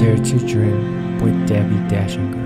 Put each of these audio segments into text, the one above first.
Dare to Dream with Debbie Dashinger.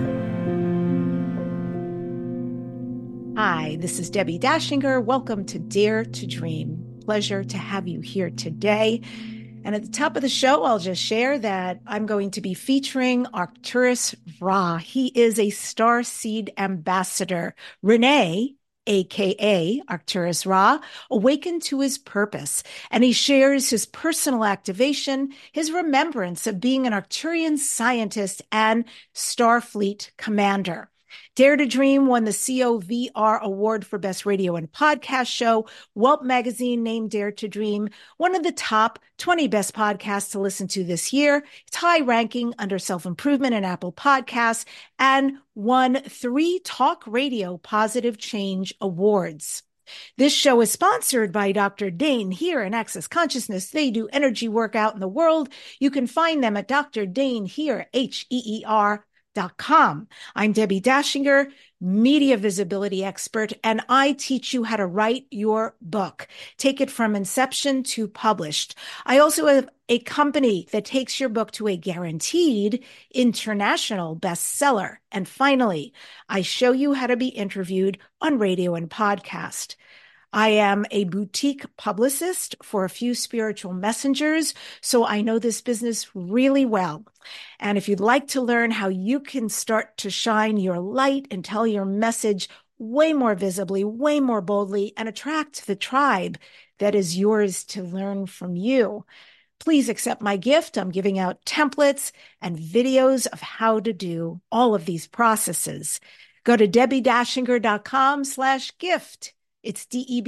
Hi, this is Debbie Dashinger. Welcome to Dare to Dream. Pleasure to have you here today. And at the top of the show, I'll just share that I'm going to be featuring Arcturus Ra. He is a star seed ambassador. Renee, aka Arcturus Ra, awakened to his purpose, and he shares his personal activation, his remembrance of being an Arcturian scientist and Starfleet commander. Dare to Dream won the COVR Award for Best Radio and Podcast Show. Welt Magazine named Dare to Dream one of the top 20 best podcasts to listen to this year. It's high ranking under self-improvement and Apple Podcasts, and won 3 Talk Radio Positive Change Awards. This show is sponsored by Dr. Dane here in Access Consciousness. They do energy work out in the world. You can find them at Dr. Dane here, HEER.com. I'm Debbie Dashinger, media visibility expert, and I teach you how to write your book. Take it from inception to published. I also have a company that takes your book to a guaranteed international bestseller. And finally, I show you how to be interviewed on radio and podcast. I am a boutique publicist for a few spiritual messengers, so I know this business really well. And if you'd like to learn how you can start to shine your light and tell your message way more visibly, way more boldly, and attract the tribe that is yours to learn from you, please accept my gift. I'm giving out templates and videos of how to do all of these processes. Go to debbiedashinger.com/gift. It's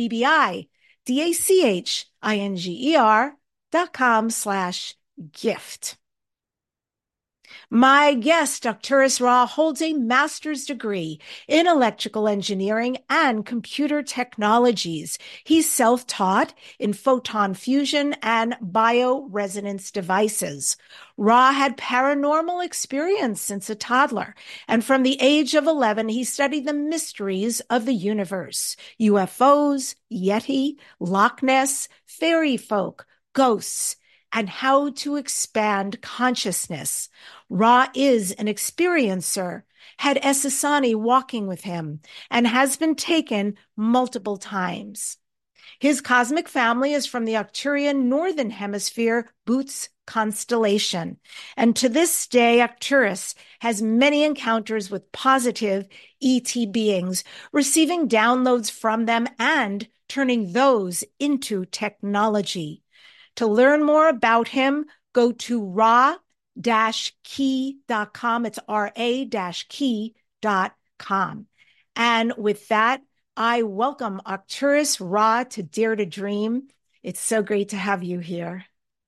DEBBIDACHINGER.com/gift. My guest, Arcturus Ra, holds a master's degree in electrical engineering and computer technologies. He's self-taught in photon fusion and bioresonance devices. Ra had paranormal experience since a toddler, and from the age of 11, he studied the mysteries of the universe: UFOs, Yeti, Loch Ness, fairy folk, ghosts, and how to expand consciousness. Ra is an experiencer, had Essassani walking with him, and has been taken multiple times. His cosmic family is from the Arcturian Northern Hemisphere Boots constellation. And to this day, Arcturus has many encounters with positive ET beings, receiving downloads from them and turning those into technology. To learn more about him, go to ra-key.com. It's ra-key.com. And with that, I welcome Arcturus Ra to Dare to Dream. It's so great to have you here.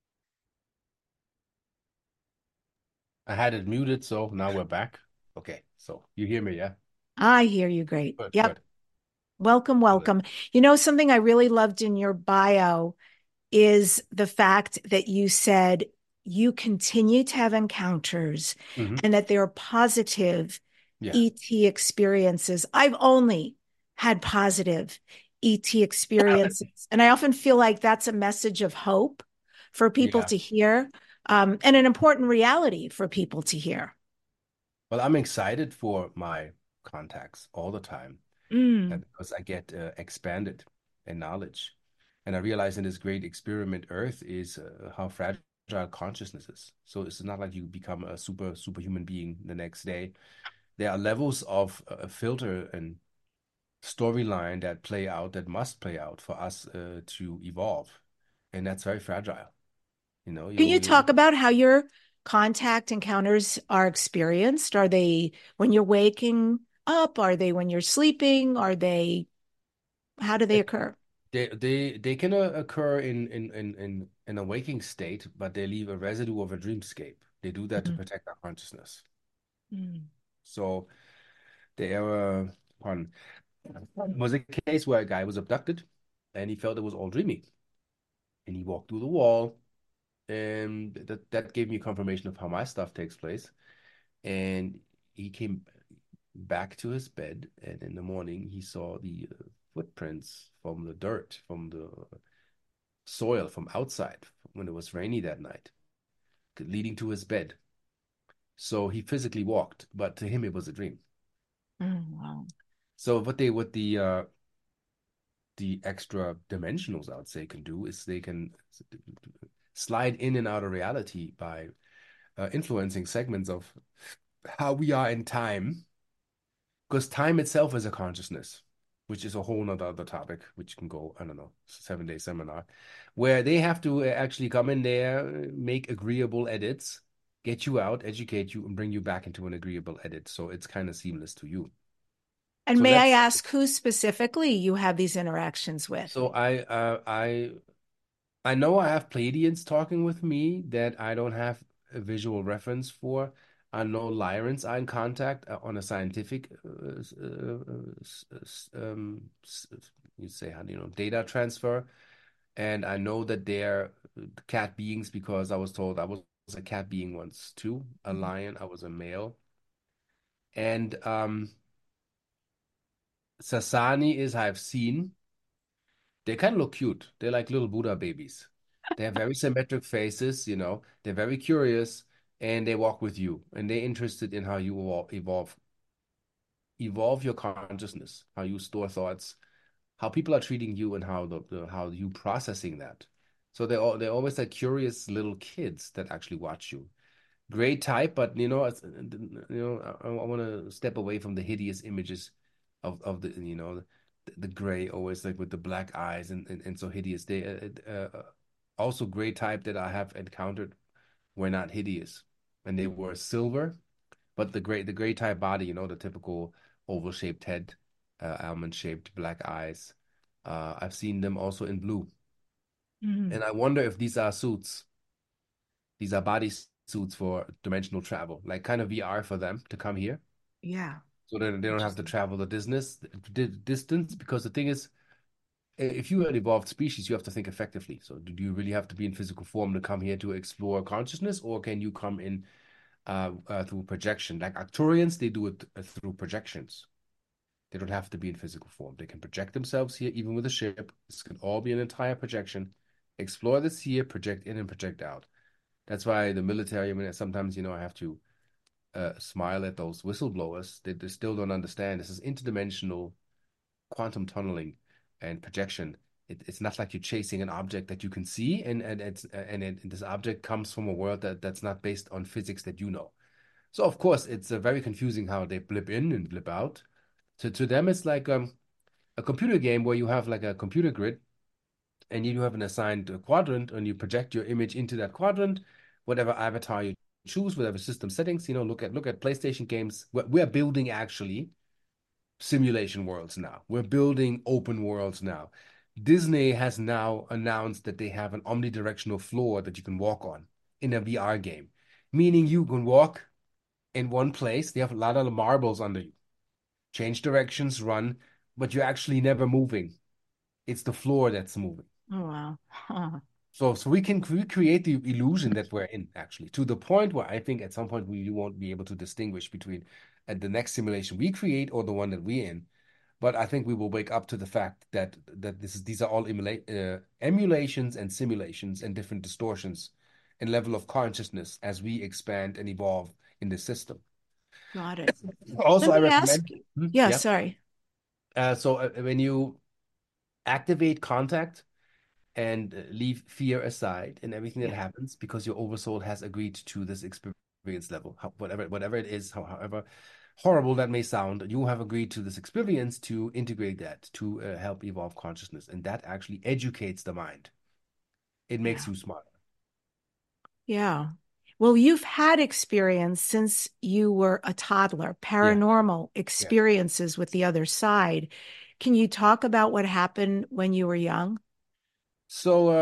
I had it muted, so now we're back. Okay, so you hear me, yeah? I hear you great. Good, Yep. good. Welcome, welcome. You know, something I really loved in your bio is the fact that you said you continue to have encounters and that they're positive Yeah, ET experiences. I've only had positive ET experiences. And I often feel like that's a message of hope for people yeah. to hear, and an important reality for people to hear. Well, I'm excited for my contacts all the time Mm. because I get expanded in knowledge. And I realize in this great experiment, Earth is how fragile consciousness is. So it's not like you become a superhuman being the next day. There are levels of filter and storyline that play out, that must play out for us to evolve. And that's very fragile. You know, Can you you talk about how your contact encounters are experienced? Are they when you're waking up? Are they when you're sleeping? How do they it, occur? they can occur in a waking state, but they leave a residue of a dreamscape. They do that to Mm, protect our consciousness. mm, So there pardon, was a case where a guy was abducted and he felt it was all dreamy. And he walked through the wall, and that gave me confirmation of how my stuff takes place. And he came back to his bed, and in the morning he saw the footprints from the dirt, from the soil from outside when it was rainy that night, leading to his bed. So he physically walked, but to him it was a dream. Wow. So what the extra dimensionals, I would say, can do is they can slide in and out of reality by influencing segments of how we are in time, because time itself is a consciousness, which is a whole nother other topic, which can go, I don't know, 7 day seminar, where they have to actually come in there, make agreeable edits, get you out, educate you, and bring you back into an agreeable edit. So it's kind of seamless to you. And So may I that's ask who specifically you have these interactions with? so I know I have Pleiadians talking with me that I don't have a visual reference for. I know Lyrans are in contact on a scientific, you say, how do you know, data transfer. And I know that they're cat beings because I was told I was a cat being once too, a lion. I was a male. And Sasani is I've seen. They kind of look cute. They're like little Buddha babies. They have very symmetric faces, you know. They're very curious and they walk with you and they're interested in how you evolve your consciousness, how you store thoughts, how people are treating you and how how you processing that. So they're always like curious little kids that actually watch you. Great type, but I want to step away from the hideous images of the the gray always like with the black eyes and so hideous. They also gray type that I have encountered were not hideous, and they were silver, but the gray type body, the typical oval shaped head, almond shaped black eyes. I've seen them also in blue, Mm, and I wonder if these are suits. These are body suits for dimensional travel, like kind of VR for them to come here. yeah. So that they don't have to Interesting. travel distance. Because the thing is, if you are an evolved species, you have to think effectively. So do you really have to be in physical form to come here to explore consciousness, or can you come in through projection? Like Arcturians, they do it through projections. They don't have to be in physical form. They can project themselves here, even with a ship. This can all be an entire projection. Explore this here, project in and project out. That's why the military, I mean, sometimes, I have to smile at those whistleblowers. They still don't understand. This is interdimensional quantum tunneling and projection. It's not like you're chasing an object that you can see, this object comes from a world that's not based on physics that you know. So of course, it's very confusing how they blip in and blip out. To them, it's like a computer game where you have like a computer grid and you have an assigned quadrant and you project your image into that quadrant, whatever avatar you choose, whatever system settings, look at PlayStation games. We're building actually simulation worlds now. We're building open worlds now. Disney has now announced that they have an omnidirectional floor that you can walk on in a VR game, meaning you can walk in one place. They have a lot of marbles under you, change directions, run, but you're actually never moving. It's the floor that's moving. Oh, wow. Huh. So we can recreate the illusion that we're in, actually, to the point where I think at some point we won't be able to distinguish between the next simulation we create or the one that we're in. But I think we will wake up to the fact that these are all emulations and simulations and different distortions in level of consciousness as we expand and evolve in this system. Got it. Also, Let I me ask. recommend, Yeah, yeah. sorry. So when you activate contact and leave fear aside and everything that Yeah. happens because your oversoul has agreed to this experience level, whatever it is, however horrible that may sound, you have agreed to this experience to integrate that to help evolve consciousness, and that actually educates the mind. It makes Yeah. you smarter. Yeah. Well, you've had experience since you were a toddler, Yeah, paranormal yeah. experiences with the other side. Can you talk about what happened when you were young? So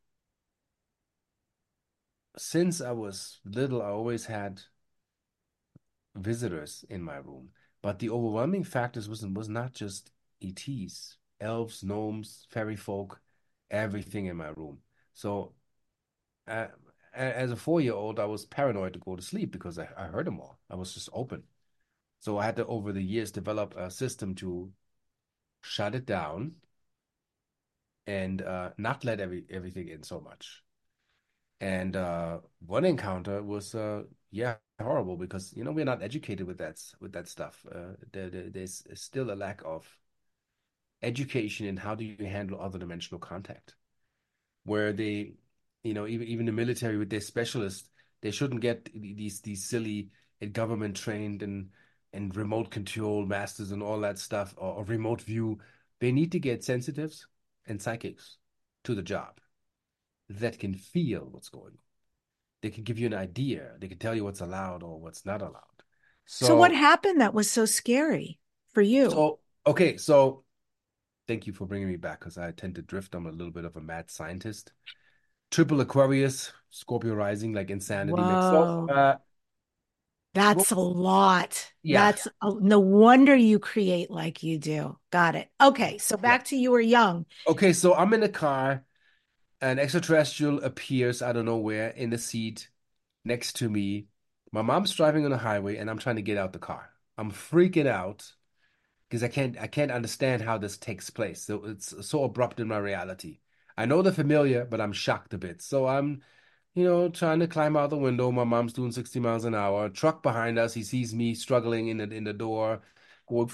since I was little, I always had visitors in my room, but the overwhelming factors was not just ETs, elves, gnomes, fairy folk, everything in my room. So uh, as a 4 year old, I was paranoid to go to sleep because I heard them all. I was just open. So I had to, over the years, develop a system to shut it down and not let everything in so much. And one encounter was, yeah, horrible because we're not educated with that stuff. There's still a lack of education in how do you handle other dimensional contact, where even the military with their specialists, they shouldn't get these silly government trained and remote control masters and all that stuff, or remote view. They need to get sensitives and psychics to the job that can feel what's going on. They can give you an idea. They can tell you what's allowed or what's not allowed. So what So, happened that was so scary for you? so okay, so thank you for bringing me back because I tend to drift. I'm a little bit of a mad scientist. Triple Aquarius, Scorpio rising, like insanity mix. So, Whoa, that's a lot. yeah, No wonder you create like you do. Got it. Okay, so yeah. back to you were young. Okay, so I'm in the car. An extraterrestrial appears out of nowhere in the seat next to me. My mom's driving on the highway, and I'm trying to get out the car. I'm freaking out because I can't understand how this takes place. So it's so abrupt in my reality. I know the familiar, but I'm shocked a bit. So I'm, trying to climb out the window. My mom's doing 60 miles an hour. Truck behind us. He sees me struggling in the door, going,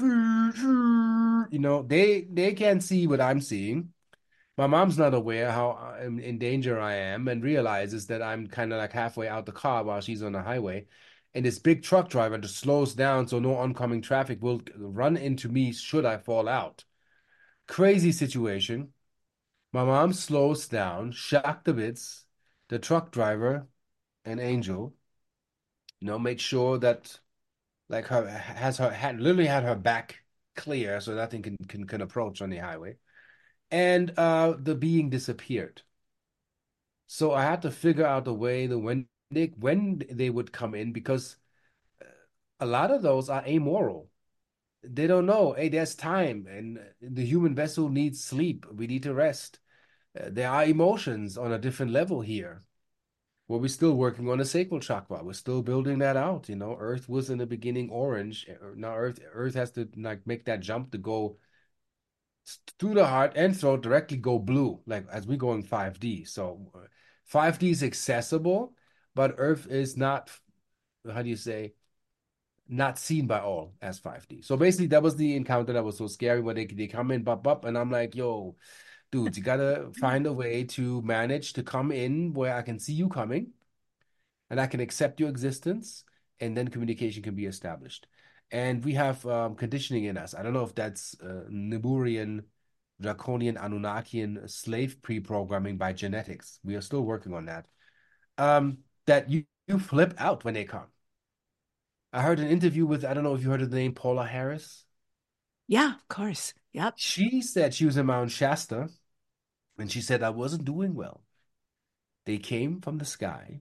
they can't see what I'm seeing. My mom's not aware how in danger I am and realizes that I'm kind of like halfway out the car while she's on the highway. And this big truck driver just slows down so no oncoming traffic will run into me should I fall out. Crazy situation. My mom slows down, shocked a bits. The truck driver, an angel, make sure that like her has her had literally had her back clear so nothing can approach on the highway. And the being disappeared. So I had to figure out a way that when they would come in because a lot of those are amoral. They don't know, hey, there's time and the human vessel needs sleep. We need to rest. There are emotions on a different level here. Well, we're still working on a sacral chakra. We're still building that out. Earth was in the beginning orange. Now Earth has to like make that jump to go through the heart and throat directly go blue, like as we go in 5D. So 5D is accessible, but Earth is not, how do you say, not seen by all as 5D. So basically, that was the encounter that was so scary when they come in, bop, bop, and I'm like, yo, dudes, you gotta find a way to manage to come in where I can see you coming and I can accept your existence, and then communication can be established. And we have conditioning in us. I don't know if that's Niburian, Draconian, Anunnakian slave pre-programming by genetics. We are still working on that. That you flip out when they come. I heard an interview with, I don't know if you heard of the name Paula Harris. Yeah, of course. Yep. She said she was in Mount Shasta, and she said I wasn't doing well. They came from the sky,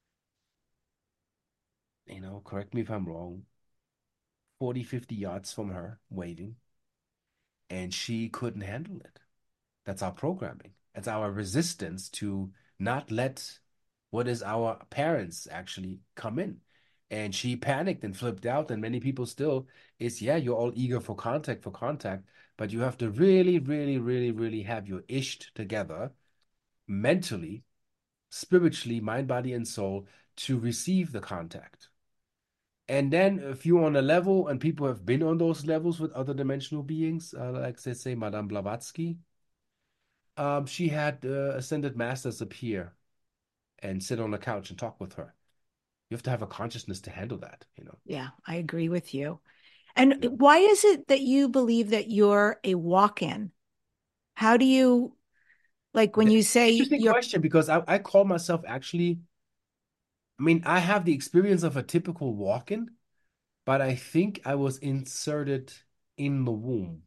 correct me if I'm wrong, 40, 50 yards from her, waving, and she couldn't handle it. That's our programming. That's our resistance to not let what is our parents actually come in. And she panicked and flipped out, and many people still is, yeah, you're all eager for contact, but you have to really, really, really, really have your isht together mentally, spiritually, mind, body, and soul to receive the contact. And then if you're on a level and people have been on those levels with other dimensional beings, like let's say Madame Blavatsky, she had ascended masters appear and sit on a couch and talk with her. You have to have a consciousness to handle that. Yeah, I agree with you. And Yeah. why is it that you believe that you're a walk-in? How do you like when you say Interesting you're, question because I call myself actually, I mean, I have the experience of a typical walk-in, but I think I was inserted in the womb.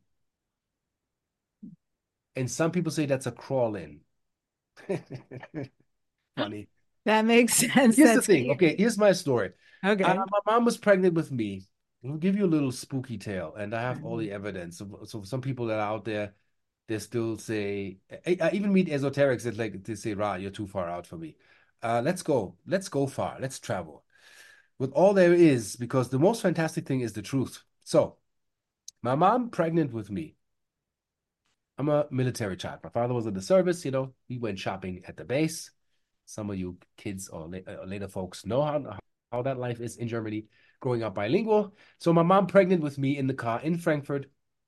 And some people say that's a crawl-in. Funny. that makes sense. Here's the That's thing. Okay, here's my story. okay. My mom was pregnant with me. I'll give you a little spooky tale, and I have all the evidence. So some people that are out there, they still say, I even meet esoterics that like they say, "Ra, you're too far out for me. Let's go far, let's travel." With all there is, because the most fantastic thing is the truth. So, my mom pregnant with me. I'm a military child. My father was in the service. We went shopping at the base. Some of you kids or later folks know how that life is in Germany, growing up bilingual. So my mom pregnant with me in the car in Frankfurt.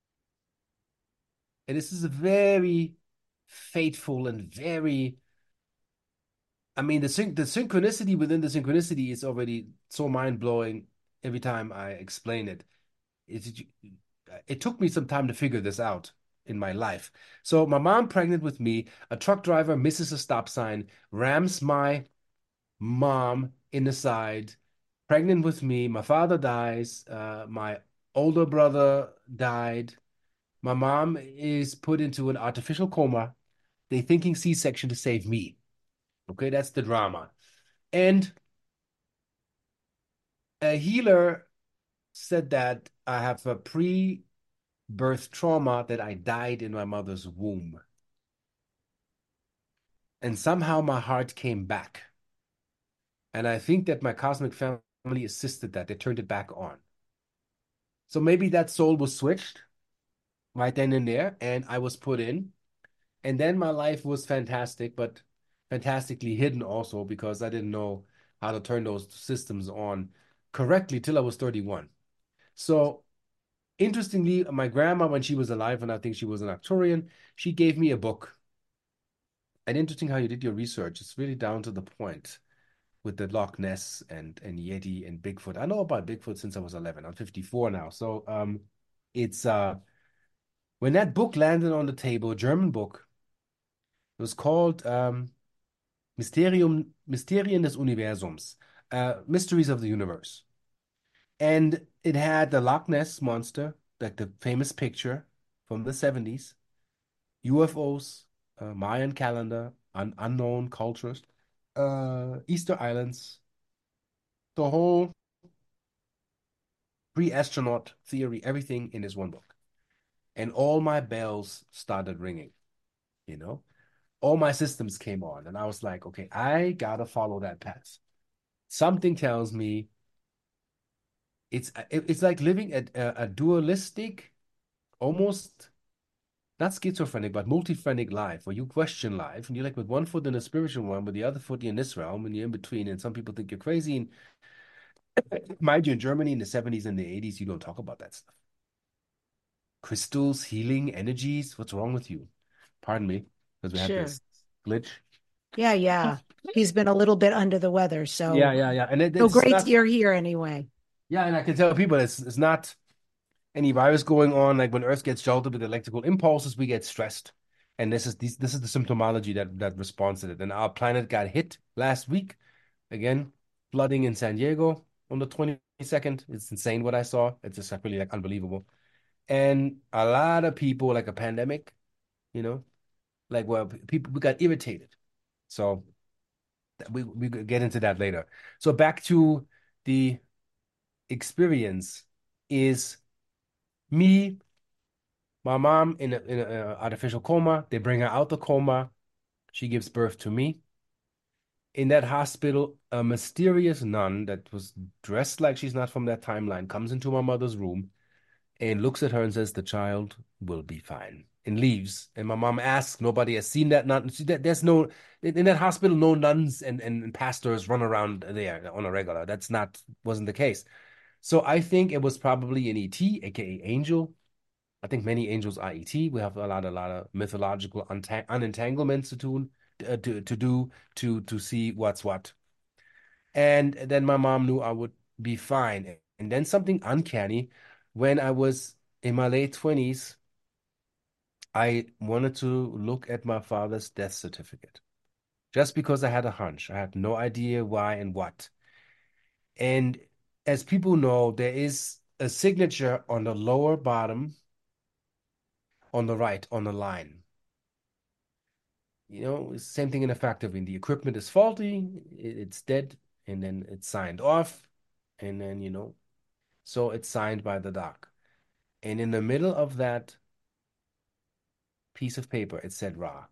And this is a very fateful and very, I mean, the synchronicity within the synchronicity is already so mind-blowing every time I explain it. It took me some time to figure this out in my life. So my mom pregnant with me, a truck driver misses a stop sign, rams my mom in the side, pregnant with me. My father dies. My older brother died. My mom is put into an artificial coma. They thinking C-section to save me. Okay, that's the drama. And a healer said that I have a pre-birth trauma, that I died in my mother's womb. And somehow my heart came back. And I think that my cosmic family assisted that. They turned it back on. So maybe that soul was switched right then and there, and I was put in. And then my life was fantastic, but fantastically hidden also, because I didn't know how to turn those systems on correctly till I was 31. So interestingly, my grandma, when she was alive, and I think she was an Arcturian, she gave me a book. And interesting how you did your research. It's really down to the point with the Loch Ness and Yeti and Bigfoot. I know about Bigfoot since I was 11. I'm 54 now. So it's when that book landed on the table, a German book, it was called Mysterien des Universums, Mysteries of the Universe. And it had the Loch Ness monster, like the famous picture from the 70s, UFOs, Mayan calendar, unknown cultures, Easter Islands, the whole pre-astronaut theory, everything in this one book. And all my bells started ringing, you know? All my systems came on, and I was like, okay, I gotta follow that path. Something tells me it's like living a dualistic, almost not schizophrenic, but multiphrenic life, where you question life, and you're like with one foot in the spiritual realm, with the other foot in this realm, and you're in between. And some people think you're crazy. And mind you, in Germany in the 70s and the 80s, you don't talk about that stuff. Crystals, healing, energies. What's wrong with you? Pardon me, because we had Sure. this glitch. Yeah, yeah. He's been a little bit under the weather, Yeah, so yeah, yeah. And so it's great not, you're here anyway. yeah, and I can tell people it's not any virus going on. Like when Earth gets jolted with electrical impulses, we get stressed. And this is the symptomology that responds to it. And our planet got hit last week. Again, flooding in San Diego on the 22nd. It's insane what I saw. It's just like really like unbelievable. And a lot of people, like a pandemic, you know, like well, people we got irritated. So we could get into that later. So back to the experience is me, my mom in a artificial coma. They bring her out the coma. She gives birth to me. In that hospital, a mysterious nun that was dressed like she's not from that timeline comes into my mother's room and looks at her and says, "The child will be fine," and leaves. And my mom asks, nobody has seen that nun. There's no, in that hospital, no nuns and pastors run around there on a regular. That's not, wasn't the case. So I think it was probably an ET, aka angel. I think many angels are ET. We have a lot of mythological unentanglements to do to see what's what. And then my mom knew I would be fine. And then something uncanny, when I was in my late 20s, I wanted to look at my father's death certificate just because I had a hunch. I had no idea why and what. And as people know, there is a signature on the lower bottom on the right on the line. You know, it's the same thing in a factory. When the equipment is faulty, it's dead, and then it's signed off, and then, so it's signed by the doc. And in the middle of that piece of paper, it said Ra.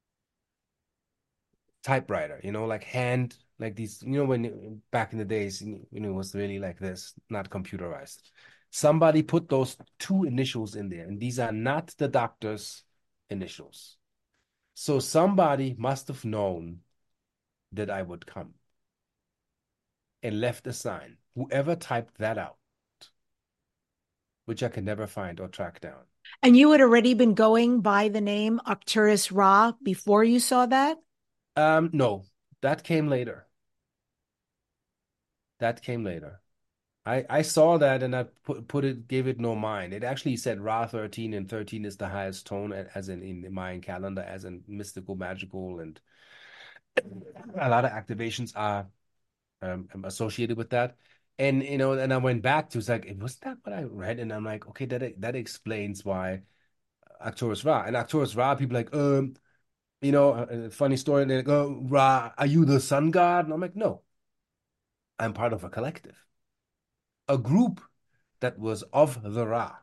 Typewriter, like hand, like these, when back in the days, it was really like this, not computerized. Somebody put those two initials in there, and these are not the doctor's initials. So somebody must have known that I would come. and left a sign. Whoever typed that out, which I could never find or track down. And you had already been going by the name Arcturus Ra before you saw that? No, that came later. That came later. I saw that and I gave it no mind. It actually said Ra 13, and 13 is the highest tone as in the Mayan calendar, as in mystical, magical, and a lot of activations are associated with that. And and I went back to, it's like, was that what I read? And I'm like, okay, that explains why Arcturus Ra. And Arcturus Ra, people like, a funny story. And they go, Ra, are you the sun god? And I'm like, no, I'm part of a collective, a group that was of the Ra.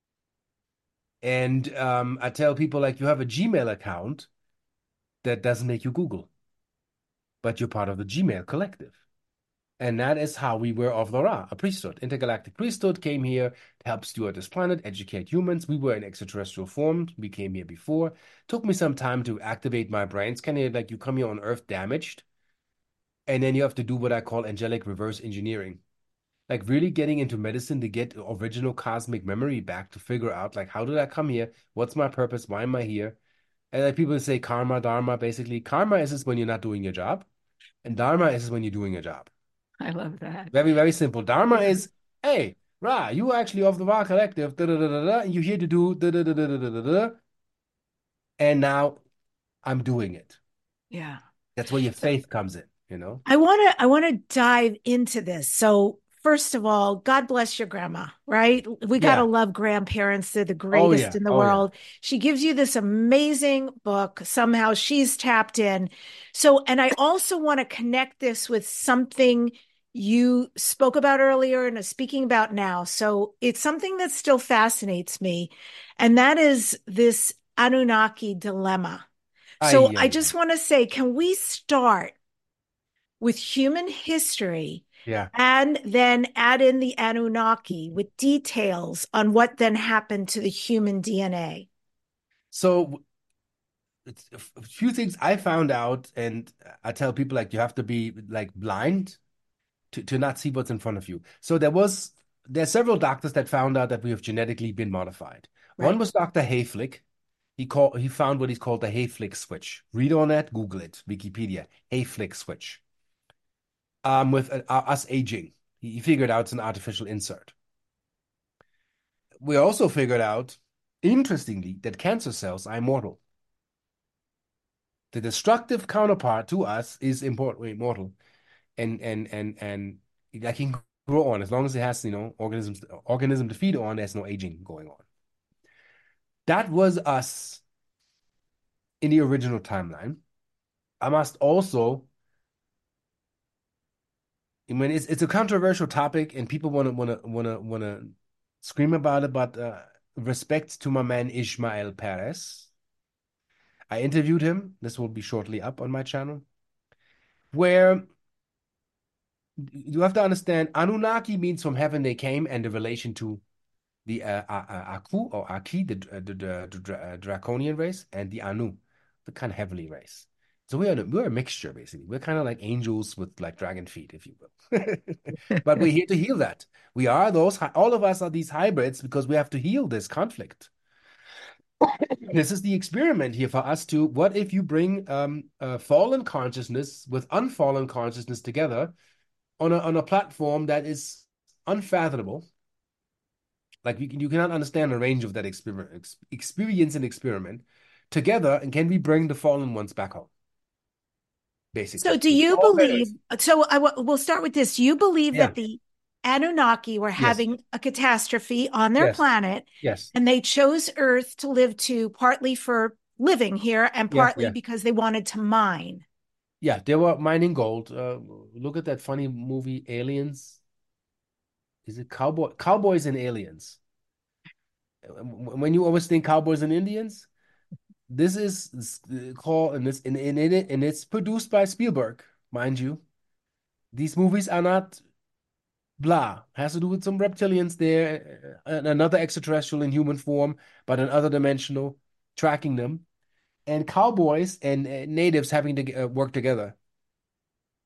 And I tell people, like, you have a Gmail account that doesn't make you Google, but you're part of the Gmail collective. And that is how we were of the Ra, a priesthood. Intergalactic priesthood came here to help steward this planet, educate humans. We were in extraterrestrial form. We came here before. Took me some time to activate my brains. Kind of like you come here on Earth damaged, and then you have to do what I call angelic reverse engineering. Like really getting into medicine to get original cosmic memory back to figure out, like, how did I come here? What's my purpose? Why am I here? And like people say karma, dharma, basically. Karma is when you're not doing your job, and dharma is when you're doing your job. I love that. Very, very simple. Dharma is, hey, Ra, you actually of the Ra Collective, da, da, da, da, da, and you're here to do da, da, da, da, da, da, da, da, and now I'm doing it. Yeah. That's where your So faith comes in. I want to dive into this. So first of all, God bless your grandma, right? We got to Yeah. love grandparents. They're the Oh, greatest yeah. in the Oh, yeah. world. She gives you this amazing book. Somehow she's tapped in. So, and I also want to connect this with something you spoke about earlier and are speaking about now. So it's something that still fascinates me. And that is this Anunnaki dilemma. So Ay, I ay, just ay. want to say, can we start with human history Yeah. and then add in the Anunnaki with details on what then happened to the human DNA? So it's a few things I found out, and I tell people, like, you have to be like blind to not see what's in front of you. So there's several doctors that found out that we have genetically been modified. One Right. was Dr. Hayflick. He found what he's called the Hayflick switch. Read on that, Google it, Wikipedia, Hayflick switch. With us aging, he figured out it's an artificial insert. We also figured out, interestingly, that cancer cells are immortal. The destructive counterpart to us is immortal, and that can grow on as long as it has organism to feed on. There's no aging going on. That was us in the original timeline. I must also, I mean, it's a controversial topic, and people want to scream about it. But respect to my man Ishmael Perez. I interviewed him. This will be shortly up on my channel. Where you have to understand, Anunnaki means from heaven they came, and the relation to the Aku or Aki, the Draconian race, and the Anu, the kind of heavenly race. So we're a mixture, basically. We're kind of like angels with like dragon feet, if you will. But we're here to heal that. We are all of us are these hybrids because we have to heal this conflict. This is the experiment here for us to, what if you bring fallen consciousness with unfallen consciousness together on a platform that is unfathomable. Like you cannot understand the range of that experience and experiment together, and can we bring the fallen ones back home? So Basically, do it's you all there believe, is. we'll start with this. Do you believe Yeah. that the Anunnaki were Yes. having a catastrophe on their Yes. planet Yes. and they chose Earth to live to partly for living here and Yeah. partly Yeah. because they wanted to mine? Yeah. They were mining gold. Look at that funny movie, Aliens. Is it Cowboys and Aliens? When you always think cowboys and Indians, this is called, and this in it, and it's produced by Spielberg, mind you. These movies are not blah. Has to do with some reptilians there, another extraterrestrial in human form, but an other dimensional, tracking them, and cowboys and natives having to work together.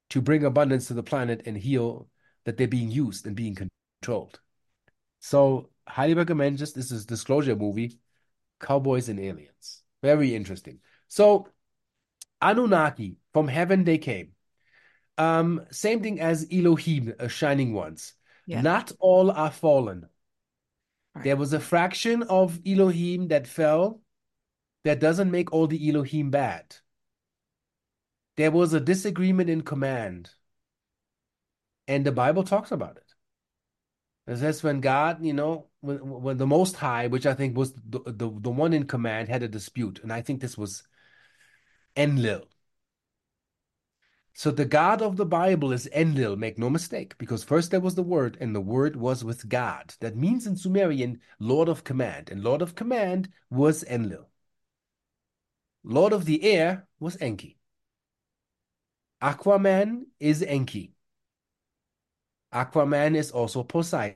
to bring abundance to the planet and heal, that they're being used and being controlled. So highly recommend. Just this is disclosure movie, Cowboys and Aliens. Very interesting. So Anunnaki, from heaven they came. Same thing as Elohim, shining ones. Yeah. Not all are fallen. Right. There was a fraction of Elohim that fell. That doesn't make all the Elohim bad. There was a disagreement in command, and the Bible talks about it. It says when God, when the Most High, which I think was the one in command, had a dispute, and I think this was Enlil. So the God of the Bible is Enlil, make no mistake, because first there was the Word, and the Word was with God. That means in Sumerian, Lord of Command, and Lord of Command was Enlil. Lord of the Air was Enki. Aquaman is Enki. Aquaman is also Poseidon.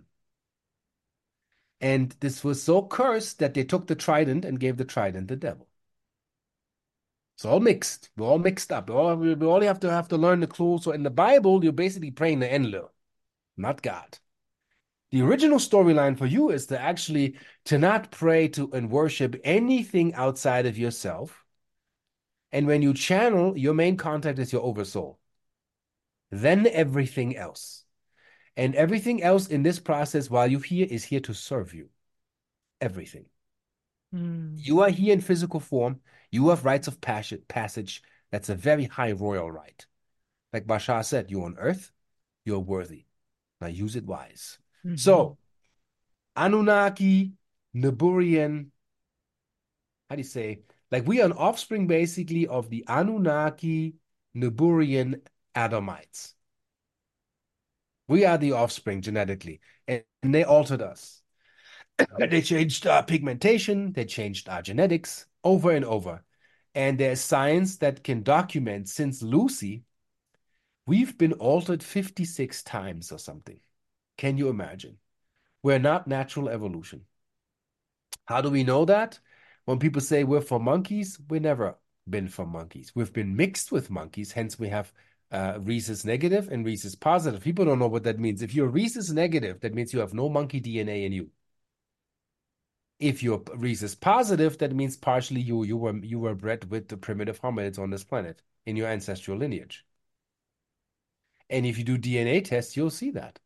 And this was so cursed that they took the trident and gave the trident the devil. It's all mixed. We're all mixed up. We all have to learn the clue. So in the Bible, you're basically praying to Enlil, not God. The original storyline for you is to not pray to and worship anything outside of yourself. And when you channel, your main contact is your oversoul. Then everything else. And everything else in this process while you're here is here to serve you. Everything. You are here in physical form. You have rites of passage. That's a very high royal right. Like Bashar said, you're on earth, you're worthy. Now use it wise. So, Anunnaki, Naburian, how do you say? Like we are an offspring basically of the Anunnaki, Naburian Adamites. We are the offspring genetically, and they altered us. They changed our pigmentation, they changed our genetics over and over. And there's science that can document since Lucy, we've been altered 56 times or something. Can you imagine? We're not natural evolution. How do we know that? When people say we're from monkeys, we've never been from monkeys. We've been mixed with monkeys, hence we have rhesus negative and rhesus positive. People don't know what that means. If you're rhesus negative, that means you have no monkey DNA in you. If you're rhesus positive, that means partially you were bred with the primitive hominids on this planet in your ancestral lineage. And if you do DNA tests, you'll see that.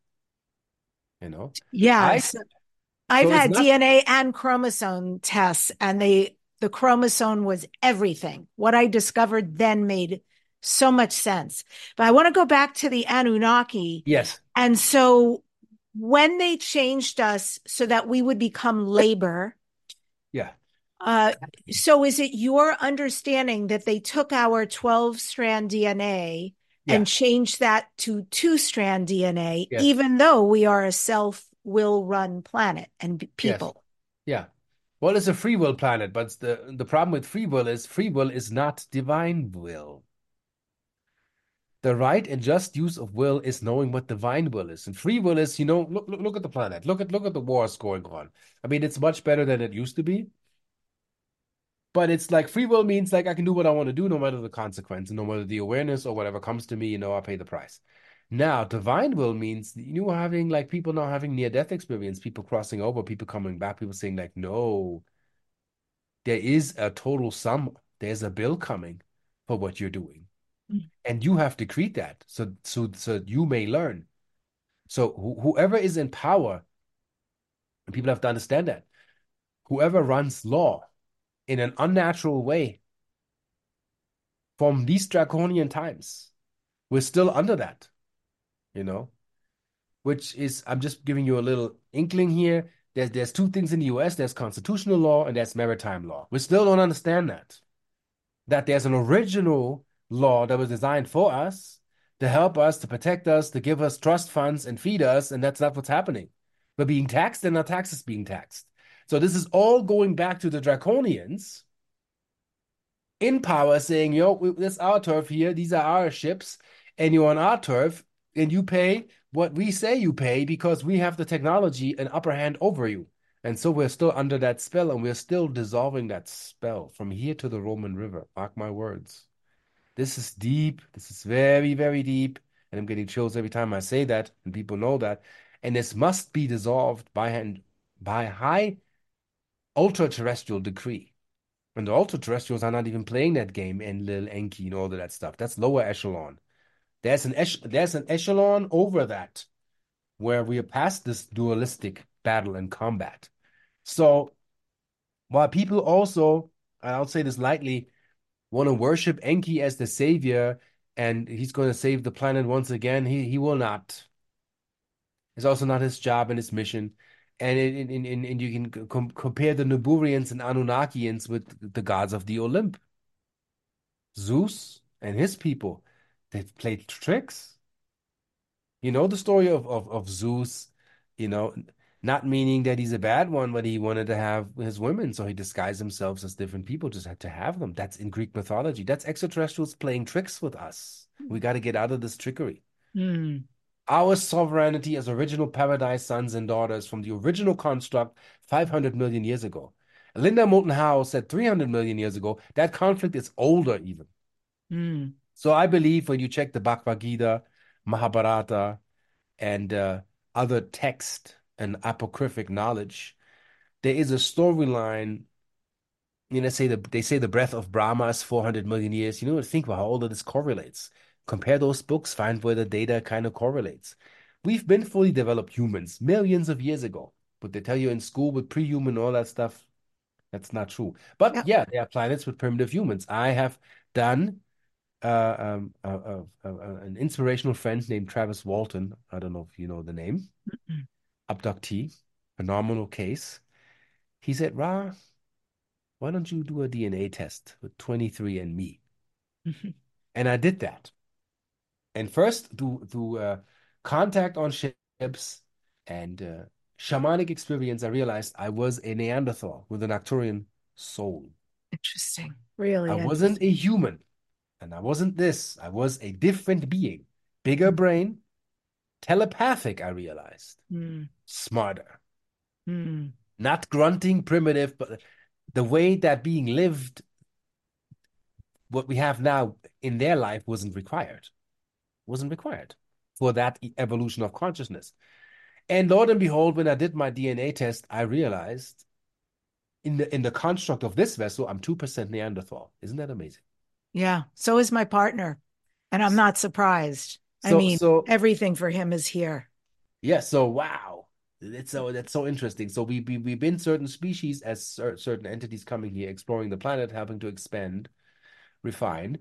Yes. I've had not DNA and chromosome tests, and the chromosome was everything. What I discovered then made so much sense. But I want to go back to the Anunnaki. Yes. And so when they changed us so that we would become labor, yeah. So is it your understanding that they took our 12-strand DNA and changed that to 2-strand DNA, even though we are a self-will run planet and people? Yes. Yeah. Well, it's a free will planet, but the problem with free will is not divine will. The right and just use of will is knowing what divine will is. And free will is, look at the planet. Look at the wars going on. I mean, it's much better than it used to be. But it's like free will means like I can do what I want to do no matter the consequence, and no matter the awareness or whatever comes to me, I pay the price. Now, divine will means having like people now having near-death experience, people crossing over, people coming back, people saying like, no, there is a total sum, there's a bill coming for what you're doing. And you have to create that so you may learn. So whoever is in power, and people have to understand that, whoever runs law in an unnatural way from these draconian times, we're still under that, which is, I'm just giving you a little inkling here. There's two things in the US, there's constitutional law and there's maritime law. We still don't understand that there's an original law that was designed for us, to help us, to protect us, to give us trust funds and feed us, and that's not what's happening. We're being taxed and our taxes being taxed. So this is all going back to the draconians in power saying, this is our turf here, these are our ships, and you're on our turf, and you pay what we say you pay because we have the technology and upper hand over you. And so we're still under that spell, and we're still dissolving that spell from here to the Roman River. Mark my words. This is deep. This is very, very deep. And I'm getting chills every time I say that, and people know that. And this must be dissolved by hand, by high ultra-terrestrial decree. And the ultra-terrestrials are not even playing that game, Enlil, Enki, and all of that stuff. That's lower echelon. There's an echelon over that where we are past this dualistic battle and combat. So while people also, and I'll say this lightly, want to worship Enki as the savior and he's going to save the planet once again, he will not. It's also not his job and his mission. And you can compare the Nuburians and Anunnakians with the gods of the Olymp. Zeus and his people, they played tricks. You know the story of Zeus, you know, not meaning that he's a bad one, but he wanted to have his women, so he disguised himself as different people just had to have them. That's in Greek mythology. That's extraterrestrials playing tricks with us. We got to get out of this trickery. Mm. Our sovereignty as original paradise sons and daughters from the original construct 500 million years ago. Linda Moulton Howe said 300 million years ago, that conflict is older even. Mm. So I believe when you check the Bhagavad Gita, Mahabharata, and other text and apocryphic knowledge, there is a storyline. You know, they say the breath of Brahma is 400 million years. You know, think about how all of this correlates. Compare those books, find where the data kind of correlates. We've been fully developed humans millions of years ago, but they tell you in school with pre-human all that stuff, that's not true. But Yep. yeah, there are planets with primitive humans. I have done an inspirational friend named Travis Walton. I don't know if you know the name. Mm-mm. Abductee, phenomenal case. He said, Ra, why don't you do a DNA test with 23andMe? Mhm. And I did that. And first, through contact on ships and shamanic experience, I realized I was a Neanderthal with an Arcturian soul. Interesting. I Really wasn't a interesting. human, and I wasn't this. I was a different being, bigger brain, telepathic, I realized, Mm. smarter, Mm. not grunting, primitive, but the way that being lived, what we have now in their life wasn't required for that evolution of consciousness. And Lord and behold, when I did my DNA test, I realized in the construct of this vessel, I'm 2% Neanderthal. Isn't that amazing? Yeah. So is my partner. And I'm not surprised. I So mean, so everything for him is here. yeah, so wow. That's so interesting. So we've been certain species as certain entities coming here, exploring the planet, helping to expand, refine,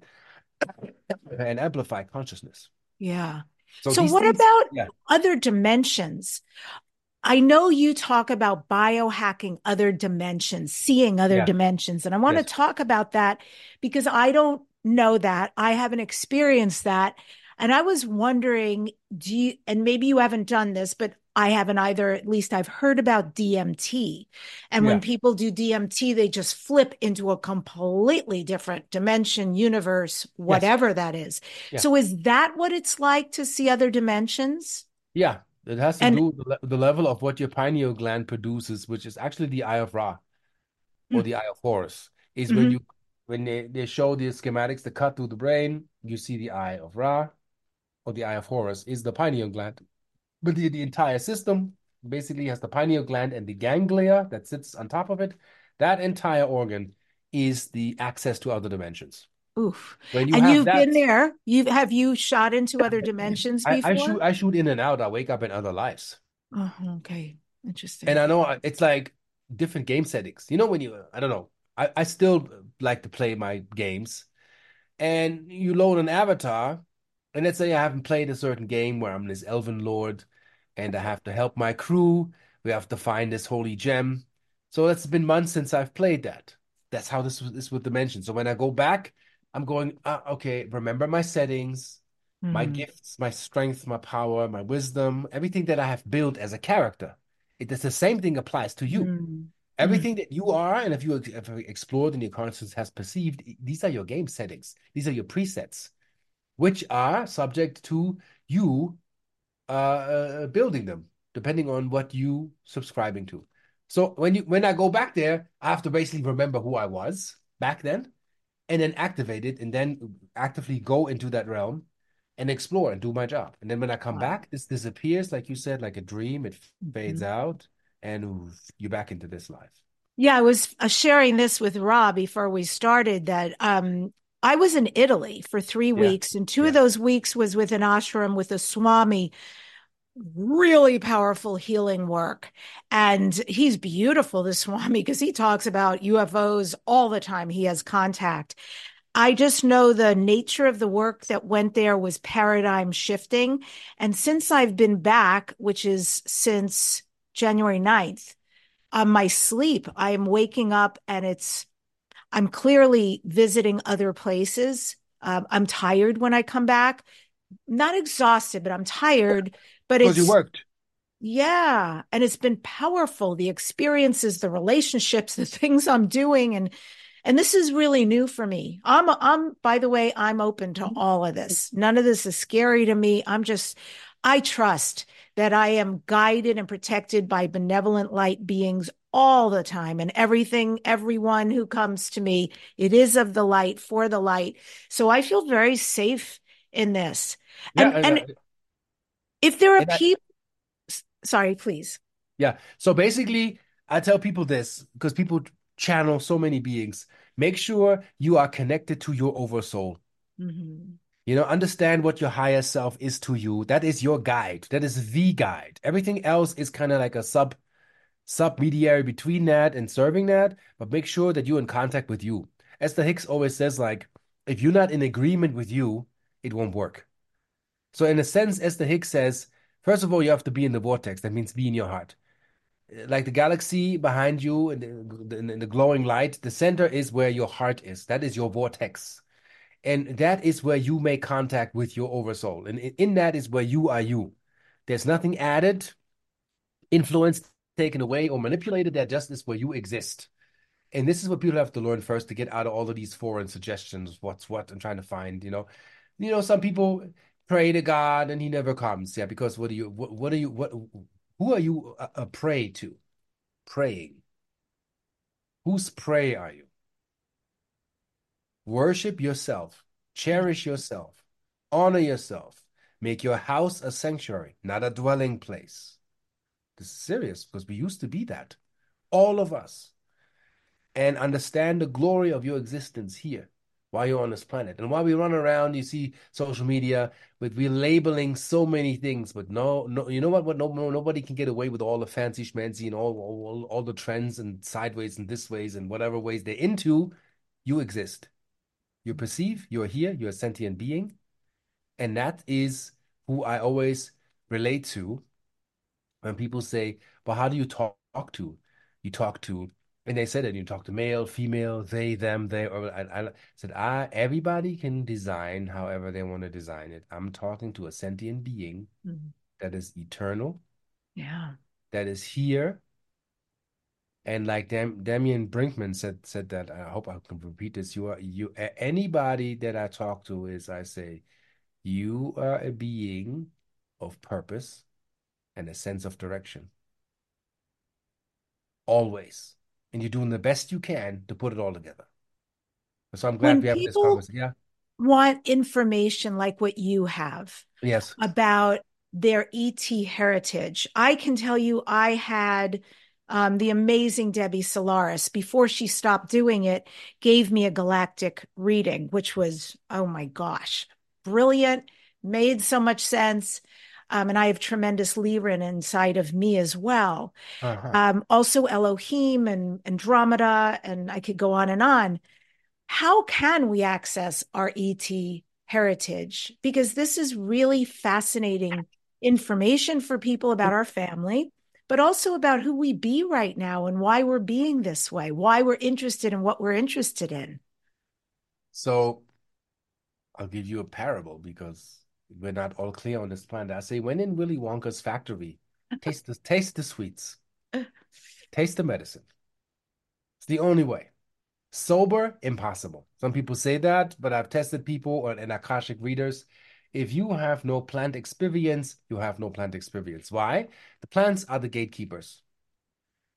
and amplify consciousness. Yeah. So So these what things, about yeah, other dimensions? I know you talk about biohacking other dimensions, seeing other yeah, dimensions, and I want to yes, talk about that because I don't know that. I haven't experienced that. And I was wondering, do you, and maybe you haven't done this, but I haven't either. At least I've heard about DMT. And when yeah, people do DMT, they just flip into a completely different dimension, universe, yes, whatever that is. yeah, So is that what it's like to see other dimensions? yeah. It has to And do with the level of what your pineal gland produces, which is actually the Eye of Ra or the Eye of Horus. Is when Mhm. you when they show the schematics, the cut through the brain, you see the Eye of Ra or the Eye of Horus is the pineal gland. But the entire system basically has the pineal gland and the ganglia that sits on top of it. That entire organ is the access to other dimensions. Oof. When you And have you've that, been there. You shot into other dimensions before? I shoot in and out. I wake up in other lives. Oh, okay. And Interesting. I know it's like different game settings. You know, when I don't know, I still like to play my games. And you load an avatar, and let's say I haven't played a certain game where I'm this elven lord and I have to help my crew. We have to find this holy gem. So it's been months since I've played that. That's how this with dimension. So when I go back, I'm going, okay, remember my settings, my Mm, gifts, my strength, my power, my wisdom, everything that I have built as a character. It's the same thing applies to you. mm, mm, Everything that you are, and if you have explored and your conscience has perceived, these are your game settings. These are your presets, which are subject to you building them, depending on what you subscribing to. So when I go back there, I have to basically remember who I was back then, and then activate it and then actively go into that realm and explore and do my job. And then when I come Wow. back, this disappears, like you said, like a dream. It fades Mhm. out, and oof, you're back into this life. Yeah, I was sharing this with Rob before we started that I was in Italy for three Yeah, weeks, and two of yeah. those weeks was with an ashram with a Swami, really powerful healing work. And he's beautiful, this Swami, because he talks about UFOs all the time. He has contact. I just know the nature of the work that went there was paradigm shifting. And since I've been back, which is since January 9th, on my sleep, I am waking up and I'm clearly visiting other places. I'm tired when I come back, not exhausted, but I'm tired. But Because you it's, worked. yeah. And it's been powerful. The experiences, the relationships, the things I'm doing. And this is really new for me. By the way, I'm open to all of this. None of this is scary to me. I trust that I am guided and protected by benevolent light beings all the time, and everyone who comes to me, it is of the light for the light. So I feel very safe in this. Yeah, And if there are and I, people, sorry, please. yeah. So basically, I tell people this because people channel so many beings. Make sure you are connected to your oversoul. Mhm. Understand what your higher self is to you. That is your guide. That is the guide. Everything else is kind of like a submediary between that and serving that, but make sure that you're in contact with you. Esther Hicks always says, like, if you're not in agreement with you, it won't work. So in a sense, Esther Hicks says, first of all, you have to be in the vortex. That means be in your heart. Like the galaxy behind you in the glowing light, the center is where your heart is. That is your vortex. And that is where you make contact with your oversoul. And in that is where you are you. There's nothing added, influenced, taken away, or manipulated. That just is where you exist. And this is what people have to learn first to get out of all of these foreign suggestions, what's what, and trying to find. Some people pray to God and he never comes. Yeah, because who are you a prey to? Praying. Whose prey are you? Worship yourself, cherish yourself, honor yourself, make your house a sanctuary, not a dwelling place. This is serious because we used to be that, all of us, and understand the glory of your existence here while you're on this planet. And while we run around, you see social media with relabeling so many things, but no, you know what? Nobody can get away with all the fancy schmancy and all the trends and sideways and this ways and whatever ways they're into. You exist. You perceive, you're here, you're a sentient being. And that is who I always relate to when people say, "But how do you talk to?" You talk to, and they said it, you talk to male, female, they, them, they, or I said, everybody can design however they want to design it. I'm talking to a sentient being Mhm. that is eternal, Yeah. that is here. And like Damian Brinkman said that, I hope I can repeat this. Anybody that I talk to is, I say, you are a being of purpose and a sense of direction, always. And you're doing the best you can to put it all together. So I'm glad When we're having this people conversation. Yeah. want information like what you have Yes. about their ET heritage, I can tell you I had the amazing Debbie Solaris, before she stopped doing it, gave me a galactic reading, which was, oh my gosh, brilliant, made so much sense. And I have tremendous Lyran inside of me as well. Uh-huh. Also Elohim and Andromeda, and I could go on and on. How can we access our ET heritage? Because this is really fascinating information for people about our family, but also about who we be right now and why we're being this way, why we're interested in what we're interested in. So I'll give you a parable because we're not all clear on this planet. I say, when in Willy Wonka's factory, taste the sweets, taste the medicine. It's the only way. Sober, impossible. Some people say that, but I've tested people and Akashic readers. If you have no plant experience, you have no plant experience. Why? The plants are the gatekeepers.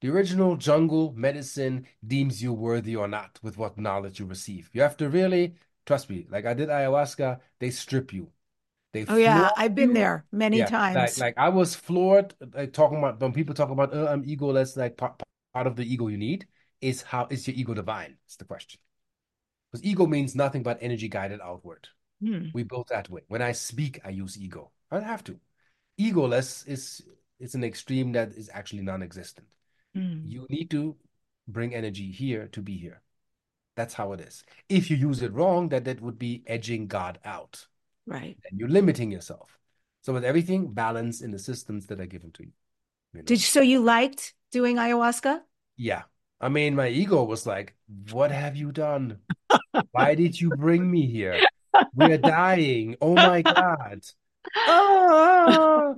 The original jungle medicine deems you worthy or not with what knowledge you receive. You have to really, trust me, like I did ayahuasca, they strip you. They Oh yeah, floor I've been you. there many Yeah, like times. like I was floored talking about when people talk about I'm egoless, like part of the ego you need is how is your ego divine? It's the question. Because ego means nothing but energy guided outward. Hmm. We built that way. When I speak, I use ego. I don't have to. Egoless is it's an extreme that is actually non-existent. Hmm. You need to bring energy here to be here. That's how it is. If you use it wrong, that would be edging God out. Right. And you're limiting yourself. So with everything, balance in the systems that are given to you, you know? So you liked doing ayahuasca? Yeah. I mean, my ego was like, what have you done? Why did you bring me here? We're dying. Oh my God. Ah!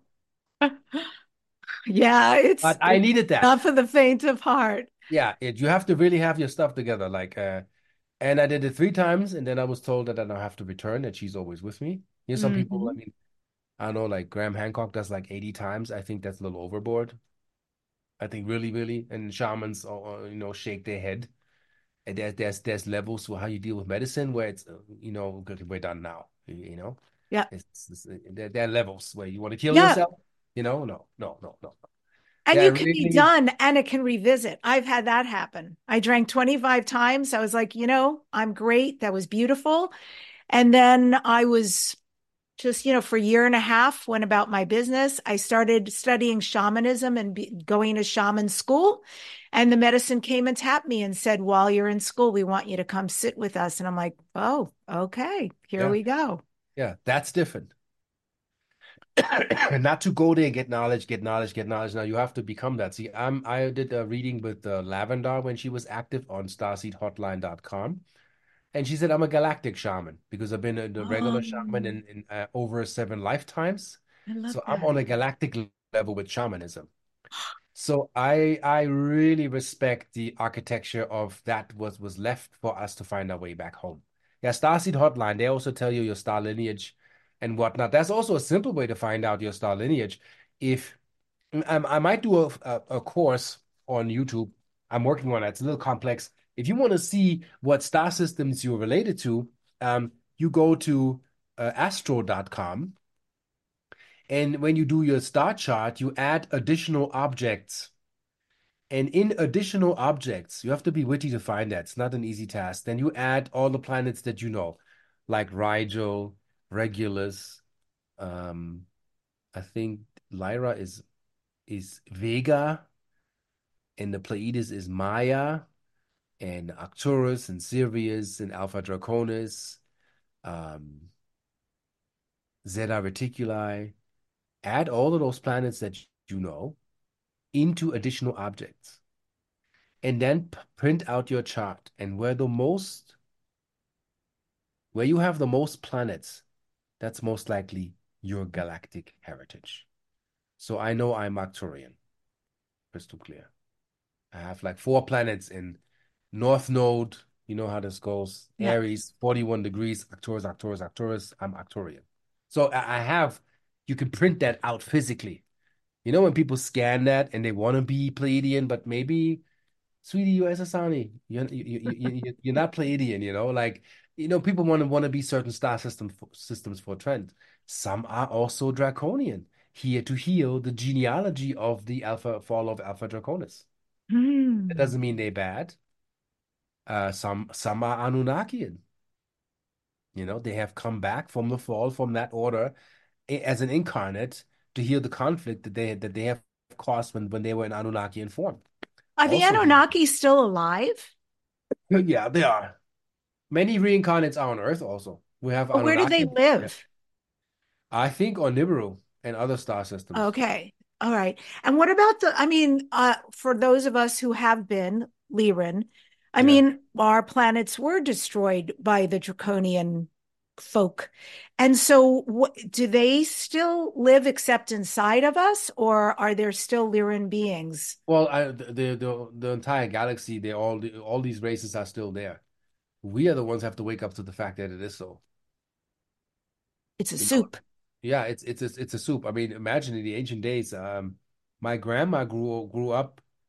Yeah, But I it's needed that. not for the faint of heart. Yeah, you have to really have your stuff together. And I did it 3 times, and then I was told that I don't have to return, that she's always with me. You know, some people, I Hmm. mean, I don't know, like Graham Hancock does like 80 times. I think that's a little overboard. I think really, really, and shamans, shake their head. And there's levels to how you deal with medicine where it's, okay, we're done now. Yeah. There are levels where you want to kill Yeah. yourself. No, no, no, no, no. And you They're can be really, done and it can revisit. I've had that happen. I drank 25 times. I was like, I'm great. That was beautiful. And then I was just, for a year and a half, went about my business. I started studying shamanism and going to shaman school. And the medicine came and tapped me and said, while you're in school, we want you to come sit with us. And I'm like, oh, okay, here yeah, we go. yeah, that's different. Not to go there, get knowledge, get knowledge, get knowledge. Now you have to become that. See, I did a reading with Lavendar when she was active on starseedhotline.com. And she said, I'm a galactic shaman because I've been a regular shaman Oh, in over 7 lifetimes. I love So I'm that. on a galactic level with shamanism. So I really respect the architecture of that was left for us to find our way back home. Yeah, Starseed Hotline, they also tell you your star lineage and whatnot. That's also a simple way to find out your star lineage. If I might do a course on YouTube. I'm working on it. It's a little complex. If you want to see what star systems you're related to, you go to astro.com. And when you do your star chart, you add additional objects. And in additional objects, you have to be witty to find that. It's not an easy task. Then you add all the planets that you know, like Rigel, Regulus. Um, I think Lyra is Vega, and the Pleiades is Maya, and Arcturus and Sirius and Alpha Draconis, um, Zeta Reticuli. Add all of those planets that you know into additional objects, and then print out your chart. And where you have the most planets, that's most likely your galactic heritage. So I know I'm Arcturian, crystal clear. I have like 4 planets in North Node. You know how this goes. Yeah. Aries, 41 degrees, Arcturus, Arcturus, Arcturus. I'm Arcturian. So I have, you can print that out physically. You know, when people scan that and they want to be Pleiadian, but maybe, sweetie, you're Sasani. You're not Pleiadian, like, people want to be certain systems for trend. Some are also Draconian, here to heal the genealogy of the Alpha fall of Alpha Draconis. That Hmm. doesn't mean they're bad. Some are Anunnakian. They have come back from the fall from that order as an incarnate to heal the conflict that they have caused when they were in Anunnakian form. Are the Also, Anunnaki still alive? yeah, they are. Many reincarnates are on Earth also. We have Or where do they Anunnaki. Yeah. live? I think on Nibiru and other star systems. Okay. All right. And what about for those of us who have been Lyran, I Yeah. mean, our planets were destroyed by the draconian folk. And so do they still live except inside of us, or are there still Lyran beings? Well, the entire galaxy, all these races are still there. We are the ones who have to wake up to the fact that it is so. It's a You know, soup. yeah, it's a soup. I mean, imagine in the ancient days, my grandma grew up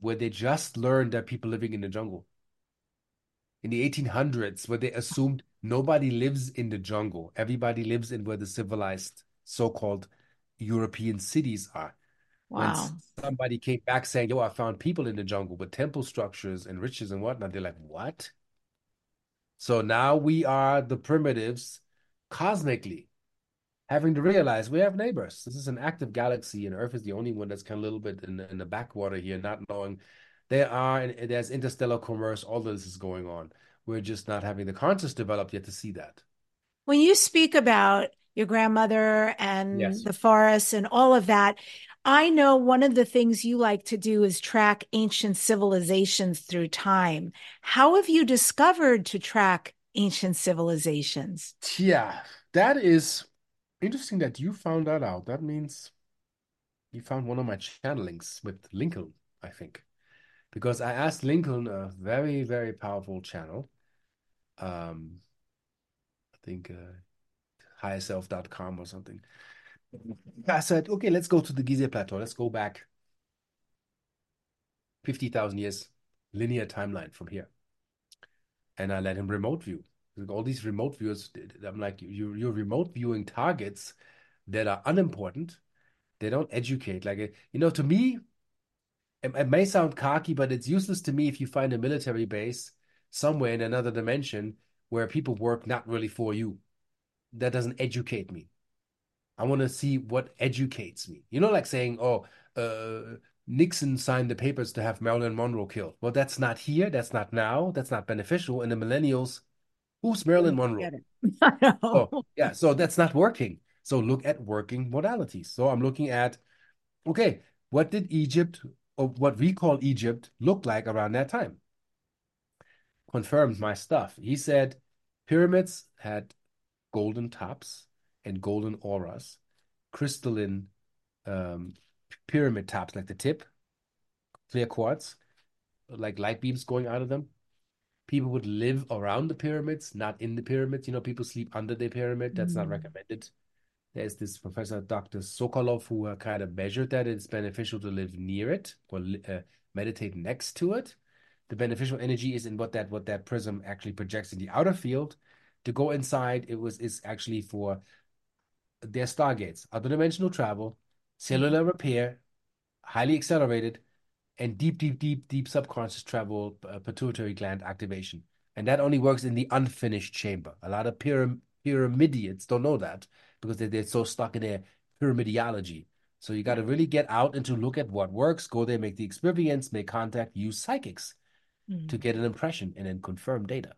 where they just learned that people living in the jungle. In the 1800s, where they assumed nobody lives in the jungle. Everybody lives in where the civilized so-called European cities are. When Wow. somebody came back saying, yo, I found people in the jungle with temple structures and riches and whatnot, they're like, what? So now we are the primitives cosmically having to realize we have neighbors. This is an active galaxy, and Earth is the only one that's kind of a little bit in the backwater here, not knowing there's interstellar commerce, all of this is going on. We're just not having the conscious developed yet to see that. When you speak about your grandmother and Yes. the forest and all of that, I know one of the things you like to do is track ancient civilizations through time. How have you discovered to track ancient civilizations? Yeah, that is interesting that you found that out. That means you found one of my channelings with Lincoln, I think. Because I asked Lincoln, a very, very powerful channel. I think higherself.com or something. I said, okay, let's go to the Gizeh Plateau. Let's go back 50,000 years, linear timeline from here. And I let him remote view. All these remote viewers, I'm like, you're remote viewing targets that are unimportant. They don't educate. Like, to me, it may sound cocky, but it's useless to me if you find a military base somewhere in another dimension where people work not really for you. That doesn't educate me. I want to see what educates me. Like saying, oh, Nixon signed the papers to have Marilyn Monroe killed. Well, that's not here. That's not now. That's not beneficial. And the millennials, who's Marilyn Monroe? Get it. I know. Oh, yeah. So that's not working. So look at working modalities. So I'm looking at, okay, what did Egypt, or what we call Egypt, look like around that time? Confirmed my stuff. He said pyramids had golden tops and golden auras, crystalline um, pyramid tops, like the tip, clear quartz, like light beams going out of them. People would live around the pyramids, not in the pyramids. People sleep under the pyramid. That's not Mm. recommended. There's this Professor Dr. Sokolov who kind of measured that it's beneficial to live near it or meditate next to it. The beneficial energy is in what that prism actually projects in the outer field. To go inside, is actually for their stargates, other dimensional travel, cellular repair, highly accelerated, and deep, deep, deep, deep subconscious travel, pituitary gland activation. And that only works in the unfinished chamber. A lot of pyramidians don't know that because they're so stuck in their pyramidiology. So you got to really get out and to look at what works, go there, make the experience, make contact, use psychics to Mm. get an impression and then confirm data.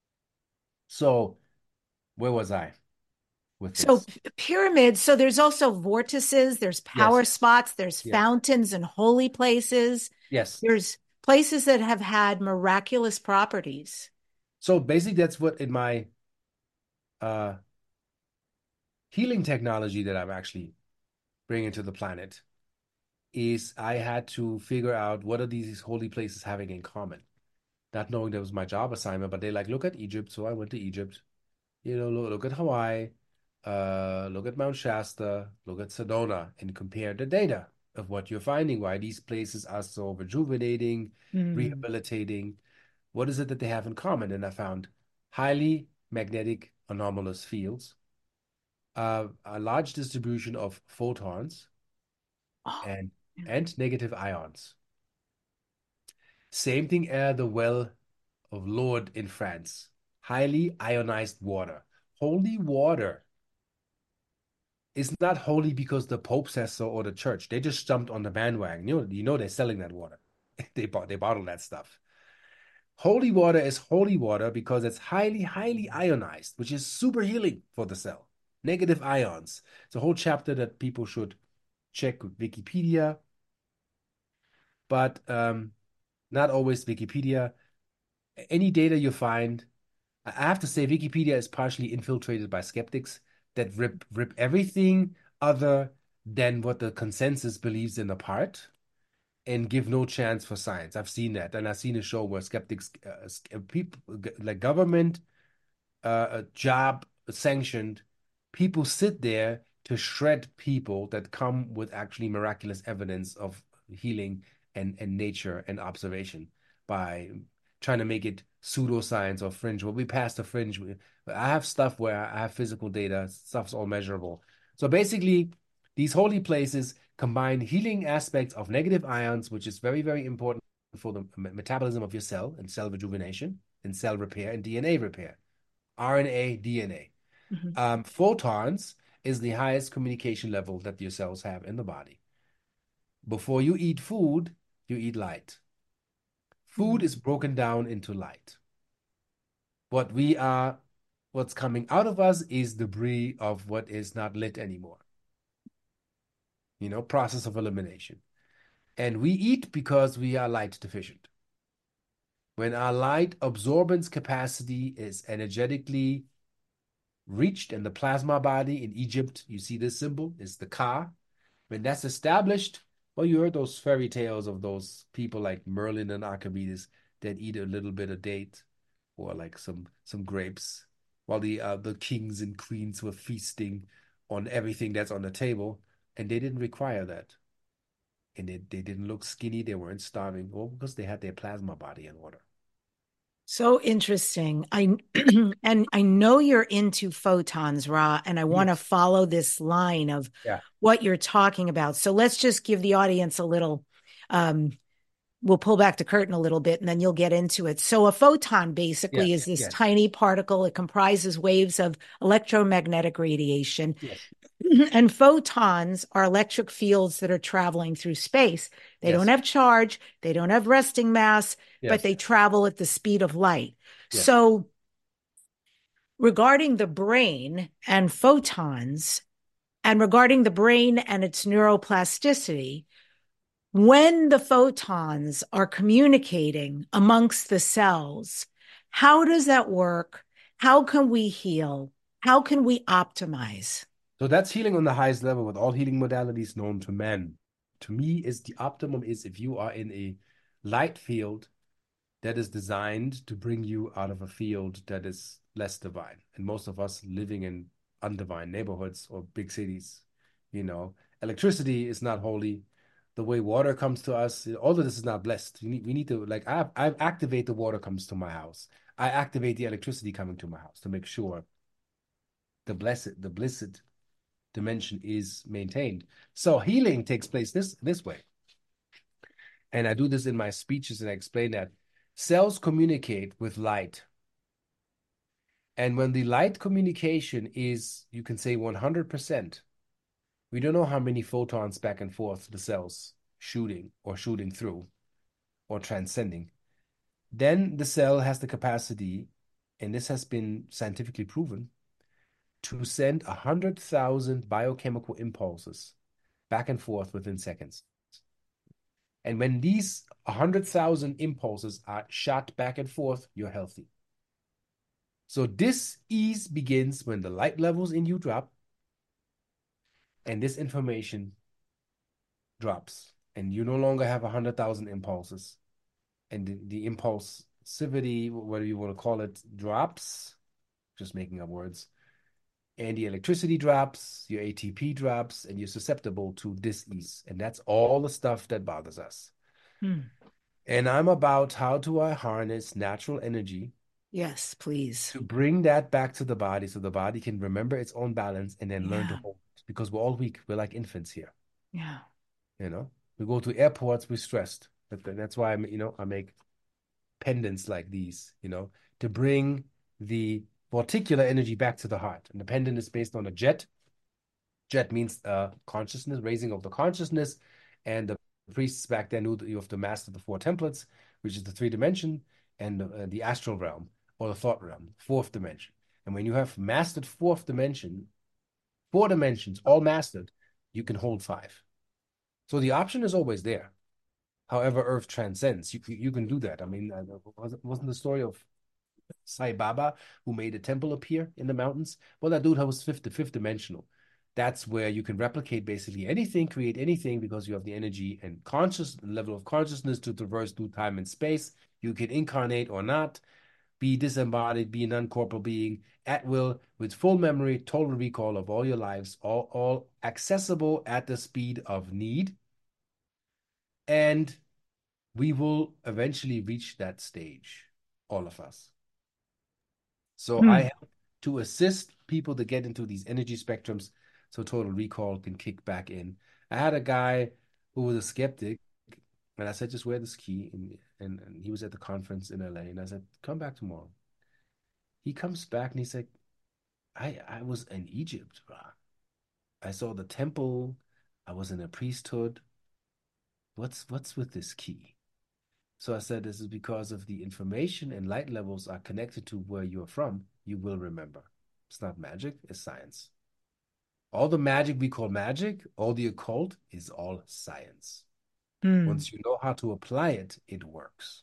So where was I with So this? pyramids, so there's also vortices, there's Yes, power spots, there's yes, fountains and holy places. yes. There's places that have had miraculous properties. So basically, that's what in my uh, healing technology that I'm actually bringing to the planet is I had to figure out what are these holy places having in common. Not knowing that was my job assignment, but they like, look at Egypt. So I went to Egypt. Look at Hawaii, look at Mount Shasta, look at Sedona, and compare the data of what you're finding, why these places are so rejuvenating, Mm. rehabilitating. What is it that they have in common? And I found highly magnetic anomalous fields, a large distribution of photons Oh, and yeah. negative ions. Same thing at the well of Lourdes in France. Highly ionized water. Holy water is not holy because the Pope says so or the church. They just jumped on the bandwagon. You know they're selling that water. They bottle that stuff. Holy water is holy water because it's highly, highly ionized, which is super healing for the cell. Negative ions. It's a whole chapter that people should check with Wikipedia, but not always Wikipedia. Any data you find, I have to say, Wikipedia is partially infiltrated by skeptics that rip everything other than what the consensus believes in apart and give no chance for science. I've seen that, and I've seen a show where skeptics, people like government, job sanctioned, people sit there to shred people that come with actually miraculous evidence of healing and nature and observation by trying to make it pseudoscience or fringe. Well, we passed the fringe. I have stuff where I have physical data, stuff's all measurable. So basically, these holy places combine healing aspects of negative ions, which is very, very important for the metabolism of your cell and cell rejuvenation and cell repair and DNA repair, RNA, DNA. Mm-hmm. Photons is the highest communication level that your cells have in the body. Before you eat food, you eat light. Food is broken down into light. What's coming out of us is debris of what is not lit anymore. Process of elimination. And we eat because we are light deficient. When our light absorbance capacity is energetically reached in the plasma body in Egypt, you see this symbol, is the Ka. When that's established, well, you heard those fairy tales of those people like Merlin and Archimedes that eat a little bit of date or like some grapes, while the kings and queens were feasting on everything that's on the table, and they didn't require that. And they didn't look skinny, they weren't starving, all because they had their plasma body in order. So interesting. And I know you're into photons, Ra, and I want to follow this line of what you're talking about. So let's just give the audience a little we'll pull back the curtain a little bit and then you'll get into it. So a photon basically is this tiny particle. It comprises waves of electromagnetic radiation. Yes. And photons are electric fields that are traveling through space. They don't have charge, they don't have resting mass, but they travel at the speed of light. So regarding the brain and photons, and regarding the brain and its neuroplasticity, when the photons are communicating amongst the cells, how does that work? How can we heal? How can we optimize? So that's healing on the highest level with all healing modalities known to man. To me, is the optimum is if you are in a light field that is designed to bring you out of a field that is less divine. And most of us living in undivine neighborhoods or big cities, electricity is not holy. The way water comes to us, all of this is not blessed. We need to, like, I activate the water comes to my house. I activate the electricity coming to my house to make sure the blessed dimension is maintained. So healing takes place this way. And I do this in my speeches, and I explain that cells communicate with light. And when the light communication is, you can say 100%, we don't know how many photons back and forth the cells shooting through or transcending. Then the cell has the capacity, and this has been scientifically proven, to send 100,000 biochemical impulses back and forth within seconds. And when these 100,000 impulses are shot back and forth, you're healthy. So this ease begins when the light levels in you drop, and this information drops, and you no longer have 100,000 impulses, and the impulsivity, whatever you want to call it, drops. Just making up words. And the electricity drops, your ATP drops, and you're susceptible to dis-ease. And that's all the stuff that bothers us. And I'm about how do I harness natural energy. Yes, please. To bring that back to the body so the body can remember its own balance and then learn to hold it. Because we're all weak. We're like infants here. Yeah. We go to airports, we're stressed. That's why I make pendants like these, to bring the particular energy back to the heart. And the pendant is based on a jet. Jet means consciousness, raising of the consciousness. And the priests back then knew that you have to master the four templates, which is the 3 dimension and the astral realm or the thought realm, 4th dimension. And when you have mastered 4th dimension, 4 dimensions all mastered, you can hold 5. So the option is always there. However, Earth transcends. You can do that. I mean, wasn't the story of Sai Baba who made a temple appear in the mountains? Well, that dude was fifth dimensional. That's where you can replicate basically anything, create anything, because you have the energy and level of consciousness to traverse through time and space. You can incarnate or not, be disembodied, be an uncorporeal being at will with full memory, total recall of all your lives, all accessible at the speed of need. And we will eventually reach that stage, all of us. So I Hmm. help to assist people to get into these energy spectrums so total recall can kick back in. I had a guy who was a skeptic, and I said, just wear this key. And he was at the conference in LA, and I said, come back tomorrow. He comes back and he's like, I was in Egypt, bro. I saw the temple. I was in a priesthood. What's with this key? So I said, this is because of the information and light levels are connected to where you're from. You will remember. It's not magic, it's science. All the magic we call magic, all the occult is all science. Hmm. Once you know how to apply it, it works.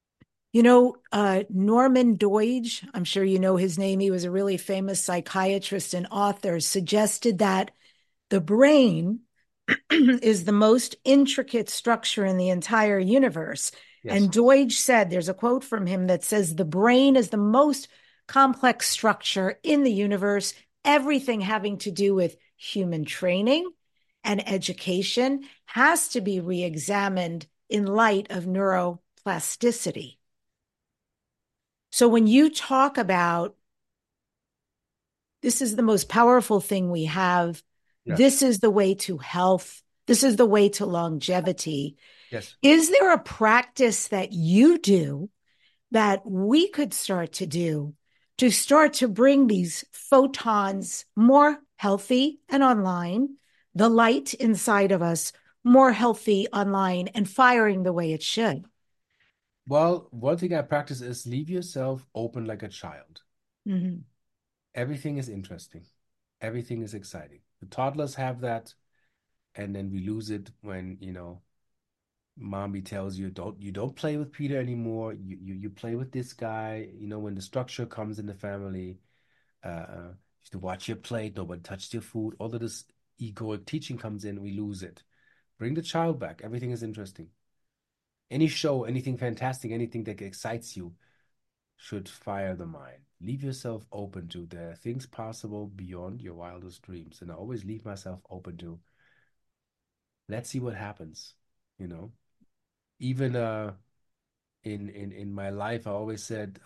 Norman Doidge, I'm sure you know his name. He was a really famous psychiatrist and author, suggested that the brain is the most intricate structure in the entire universe. Yes. And Deutsch said, there's a quote from him that says, the brain is the most complex structure in the universe, everything having to do with human training and education has to be re-examined in light of neuroplasticity. So when you talk about this is the most powerful thing we have, Yes. this is the way to health, this is the way to longevity. Yes. Is there a practice that you do that we could start to start to bring these photons more healthy and online, the light inside of us more healthy online and firing the way it should? Well, one thing I practice is leave yourself open like a child. Mhm. Everything is interesting. Everything is exciting. The toddlers have that, and then we lose it when, mommy tells you don't play with Peter anymore. You play with this guy. When the structure comes in the family, you have to watch your plate. Nobody touched your food. All of this egoic teaching comes in. We lose it. Bring the child back. Everything is interesting. Any show, anything fantastic, anything that excites you should fire the mind. Leave yourself open to there are things possible beyond your wildest dreams. And I always leave myself open to let's see what happens. You know, even in my life, I always said,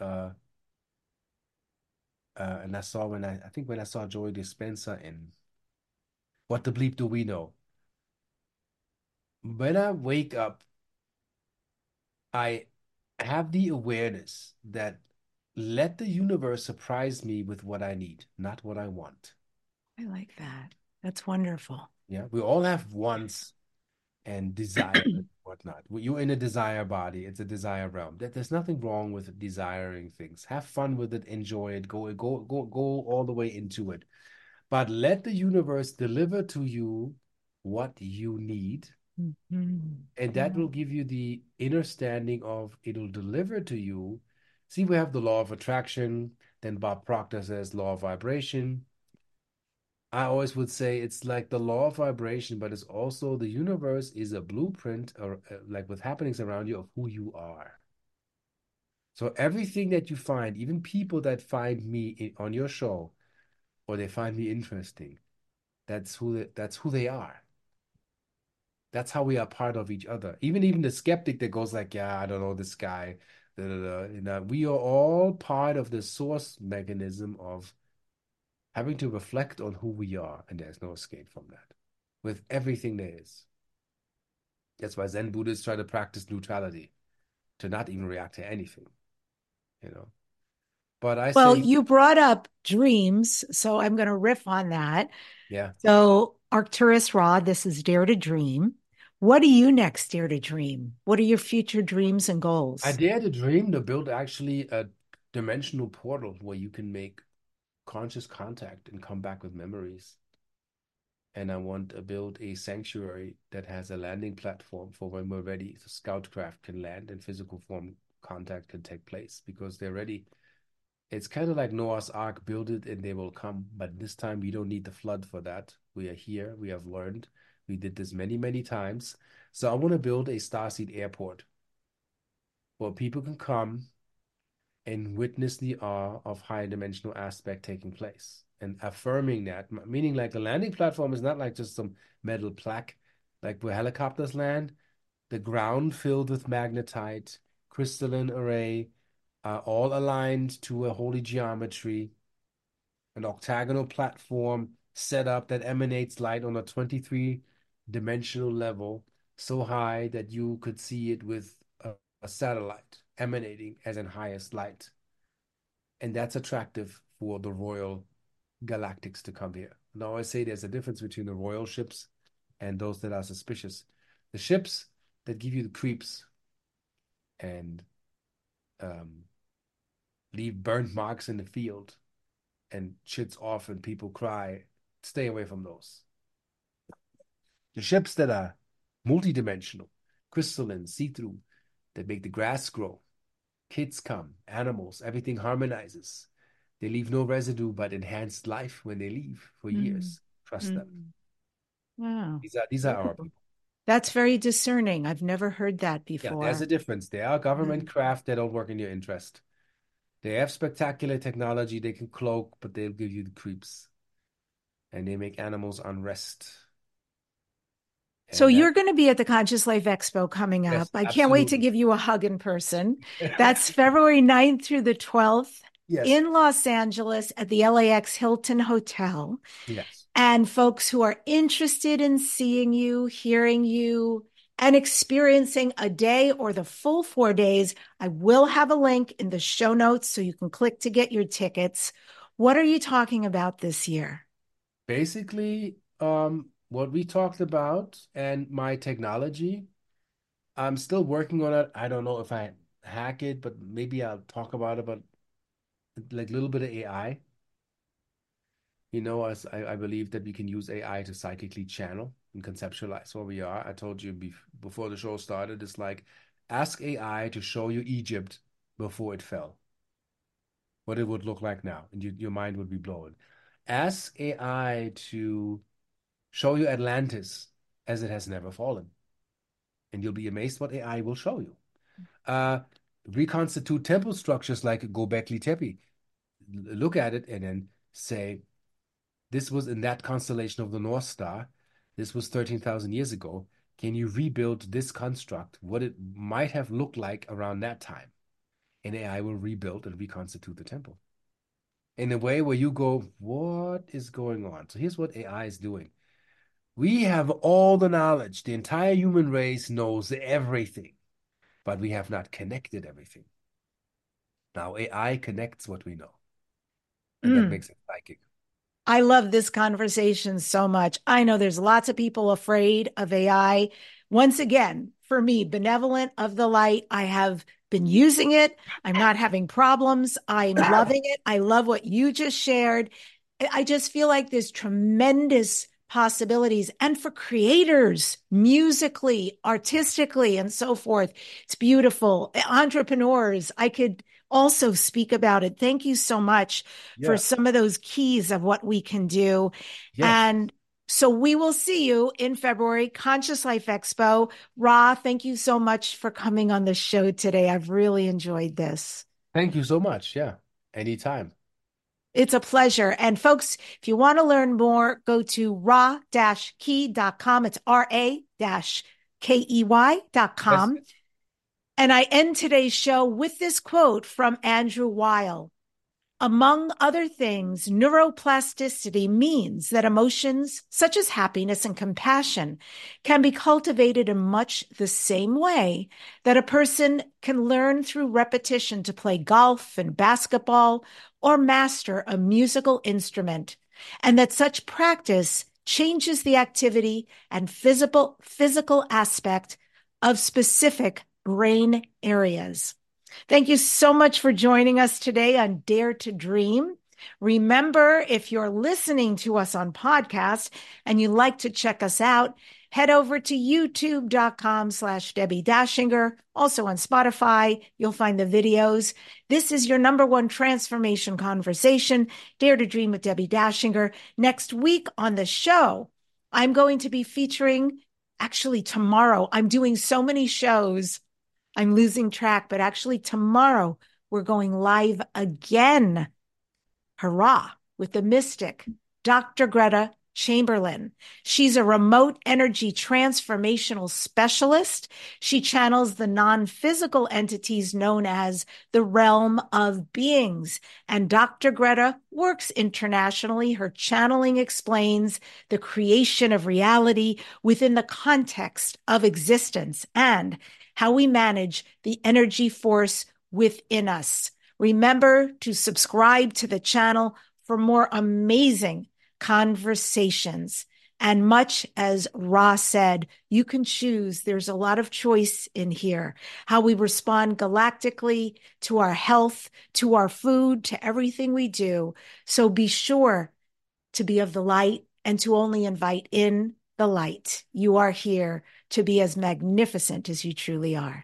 and I saw I think when I saw Joey Dispenza in What the Bleep Do We Know? When I wake up, I have the awareness that let the universe surprise me with what I need, not what I want. I like that. That's wonderful. Yeah, we all have wants and desire and whatnot. You're in a desire body. It's a desire realm. There's nothing wrong with desiring things. Have fun with it. Enjoy it. Go all the way into it. But let the universe deliver to you what you need, Mhm. and that will give you the understanding of it'll deliver to you. See, we have the law of attraction. Then Bob Proctor says law of vibration. I always would say it's like the law of vibration, but it's also the universe is a blueprint or like with happenings around you of who you are. So everything that you find, even people that find me on your show or they find me interesting, that's who they are. That's how we are part of each other. Even the skeptic that goes like, yeah, I don't know this guy. Da, da, da. We are all part of the source mechanism of having to reflect on who we are, and there's no escape from that. With everything there is. That's why Zen Buddhists try to practice neutrality, to not even react to anything, you know. But I Well, say, you brought up dreams, so I'm going to riff on that. yeah, So, Arcturus Ra, this is Dare to Dream. What do you next dare to dream? What are your future dreams and I goals? dare to dream to build actually a dimensional portal where you can make conscious contact and come back with memories. And I want to build a sanctuary that has a landing platform for when we're ready, the scout craft can land and physical form contact can take place because they're ready. It's kind of like Noah's Ark, build it and they will come. But this time we don't need the flood for that. We are here. We have learned. We did this many, many times. So I want to build a starseed airport where people can come and witness the awe of high dimensional aspect taking place and affirming that, meaning like the landing platform is not like just some metal plaque like where helicopters land. the ground filled with magnetite, crystalline array, all aligned to a holy geometry, an octagonal platform set up that emanates light on a 23-dimensional level so high that you could see it with a satellite emanating as in highest light. And that's attractive for the royal galactics to come here. Now, I say there's a difference between the royal ships and those that are suspicious. The ships that give you the creeps and leave burnt marks in the field and shits off and people cry, stay away from those. The ships that are multidimensional, crystalline, see-through, that make the grass grow, kids come, animals, everything harmonizes. They leave no residue but enhanced life when they leave for years. Trust them. Wow. These are our people. That's very discerning. I've never heard that before. Yeah, there's a difference. They are government craft. They don't work in your interest. They have spectacular technology. They can cloak, but they'll give you the creeps. And they make animals unrest. So you're going to be at the Conscious Life Expo coming up. Yes, I can't wait to give you a hug in person. That's February 9th through the 12th in Los Angeles at the LAX Hilton Hotel. Yes. And folks who are interested in seeing you, hearing you, and experiencing a day or the full 4 days, I will have a link in the show notes so you can click to get your tickets. What are you talking about this year? Basically, what we talked about and my technology. I'm still working on it. I don't know if I hack it, but maybe I'll talk about it, but like a little bit of AI. You know, as I believe that we can use AI to psychically channel and conceptualize where we are. I told you before the show started, it's like ask AI to show you Egypt before it fell, what it would look like now, and your mind would be blown. Ask AI to show you Atlantis as it has never fallen, and you'll be amazed what AI will show you. Reconstitute temple structures like Göbekli Tepe. Look at it and then say, this was in that constellation of the North Star. This was 13,000 years ago. Can you rebuild this construct, what it might have looked like around that time? And AI will rebuild and reconstitute the temple in a way where you go, what is going on? So here's what AI is doing. We have all the knowledge. The entire human race knows everything, but we have not connected everything. Now AI connects what we know, and that makes it psychic. I love this conversation so much. I know there's lots of people afraid of AI. Once again, for me, benevolent of the light, I have been using it. I'm not having problems. I'm loving it. I love what you just shared. I just feel like there's tremendous possibilities. And for creators, musically, artistically, and so forth, it's beautiful. Entrepreneurs, I could also speak about it. Thank you so much for some of those keys of what we can do. Yes. And so we will see you in February, Conscious Life Expo. Ra, thank you so much for coming on the show today. I've really enjoyed this. Thank you so much. Yeah, anytime. It's a pleasure. And folks, if you want to learn more, go to ra-key.com. It's ra-key.com. Yes. And I end today's show with this quote from Andrew Weil. Among other things, neuroplasticity means that emotions such as happiness and compassion can be cultivated in much the same way that a person can learn through repetition to play golf and basketball or master a musical instrument, and that such practice changes the activity and physical aspect of specific brain areas. Thank you so much for joining us today on Dare to Dream. Remember, if you're listening to us on podcast and you'd like to check us out, head over to youtube.com/Debbie Dashinger. Also on Spotify, you'll find the videos. This is your #1 transformation conversation, Dare to Dream with Debbie Dashinger. Next week on the show, I'm going to be featuring, actually tomorrow, I'm doing so many shows, I'm losing track, but actually tomorrow we're going live again. Hurrah, with the mystic, Dr. Greta Chamberlain. She's a remote energy transformational specialist. She channels the non-physical entities known as the realm of beings. And Dr. Greta works internationally. Her channeling explains the creation of reality within the context of existence and how we manage the energy force within us. Remember to subscribe to the channel for more amazing conversations. And much as Ra said, you can choose. There's a lot of choice in here. How we respond galactically to our health, to our food, to everything we do. So be sure to be of the light and to only invite in the light. You are here to be as magnificent as you truly are.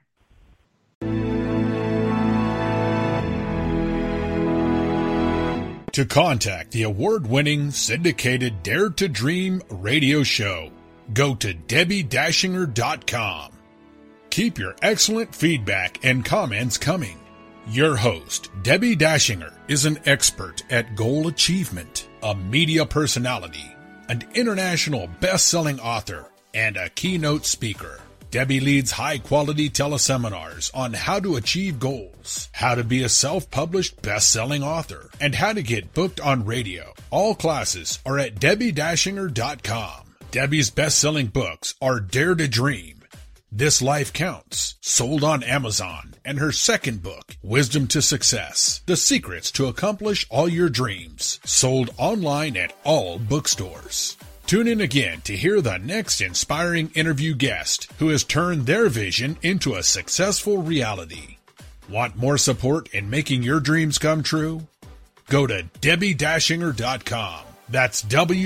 To contact the award-winning syndicated Dare to Dream radio show, go to DebbieDashinger.com. Keep your excellent feedback and comments coming. Your host, Debbie Dashinger, is an expert at goal achievement, a media personality, an international best-selling author, and a keynote speaker. Debbie leads high-quality teleseminars on how to achieve goals, how to be a self-published best-selling author, and how to get booked on radio. All classes are at DebbieDashinger.com. Debbie's best-selling books are Dare to Dream, This Life Counts, sold on Amazon, and her second book, Wisdom to Success, The Secrets to Accomplish All Your Dreams, sold online at all bookstores. Tune in again to hear the next inspiring interview guest who has turned their vision into a successful reality. Want more support in making your dreams come true? Go to DebbieDashinger.com. That's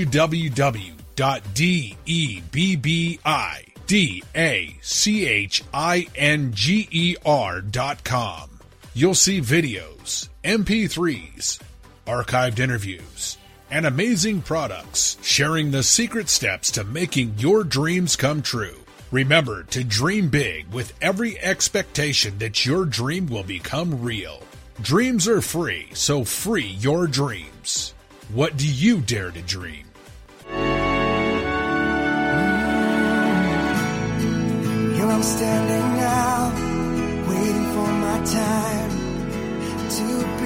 www.DebbieDashinger.com. You'll see videos, MP3s, archived interviews, and amazing products sharing the secret steps to making your dreams come true. Remember to dream big with every expectation that your dream will become real. Dreams are free, so free your dreams. What do you dare to dream? Here I'm standing now, waiting for my time to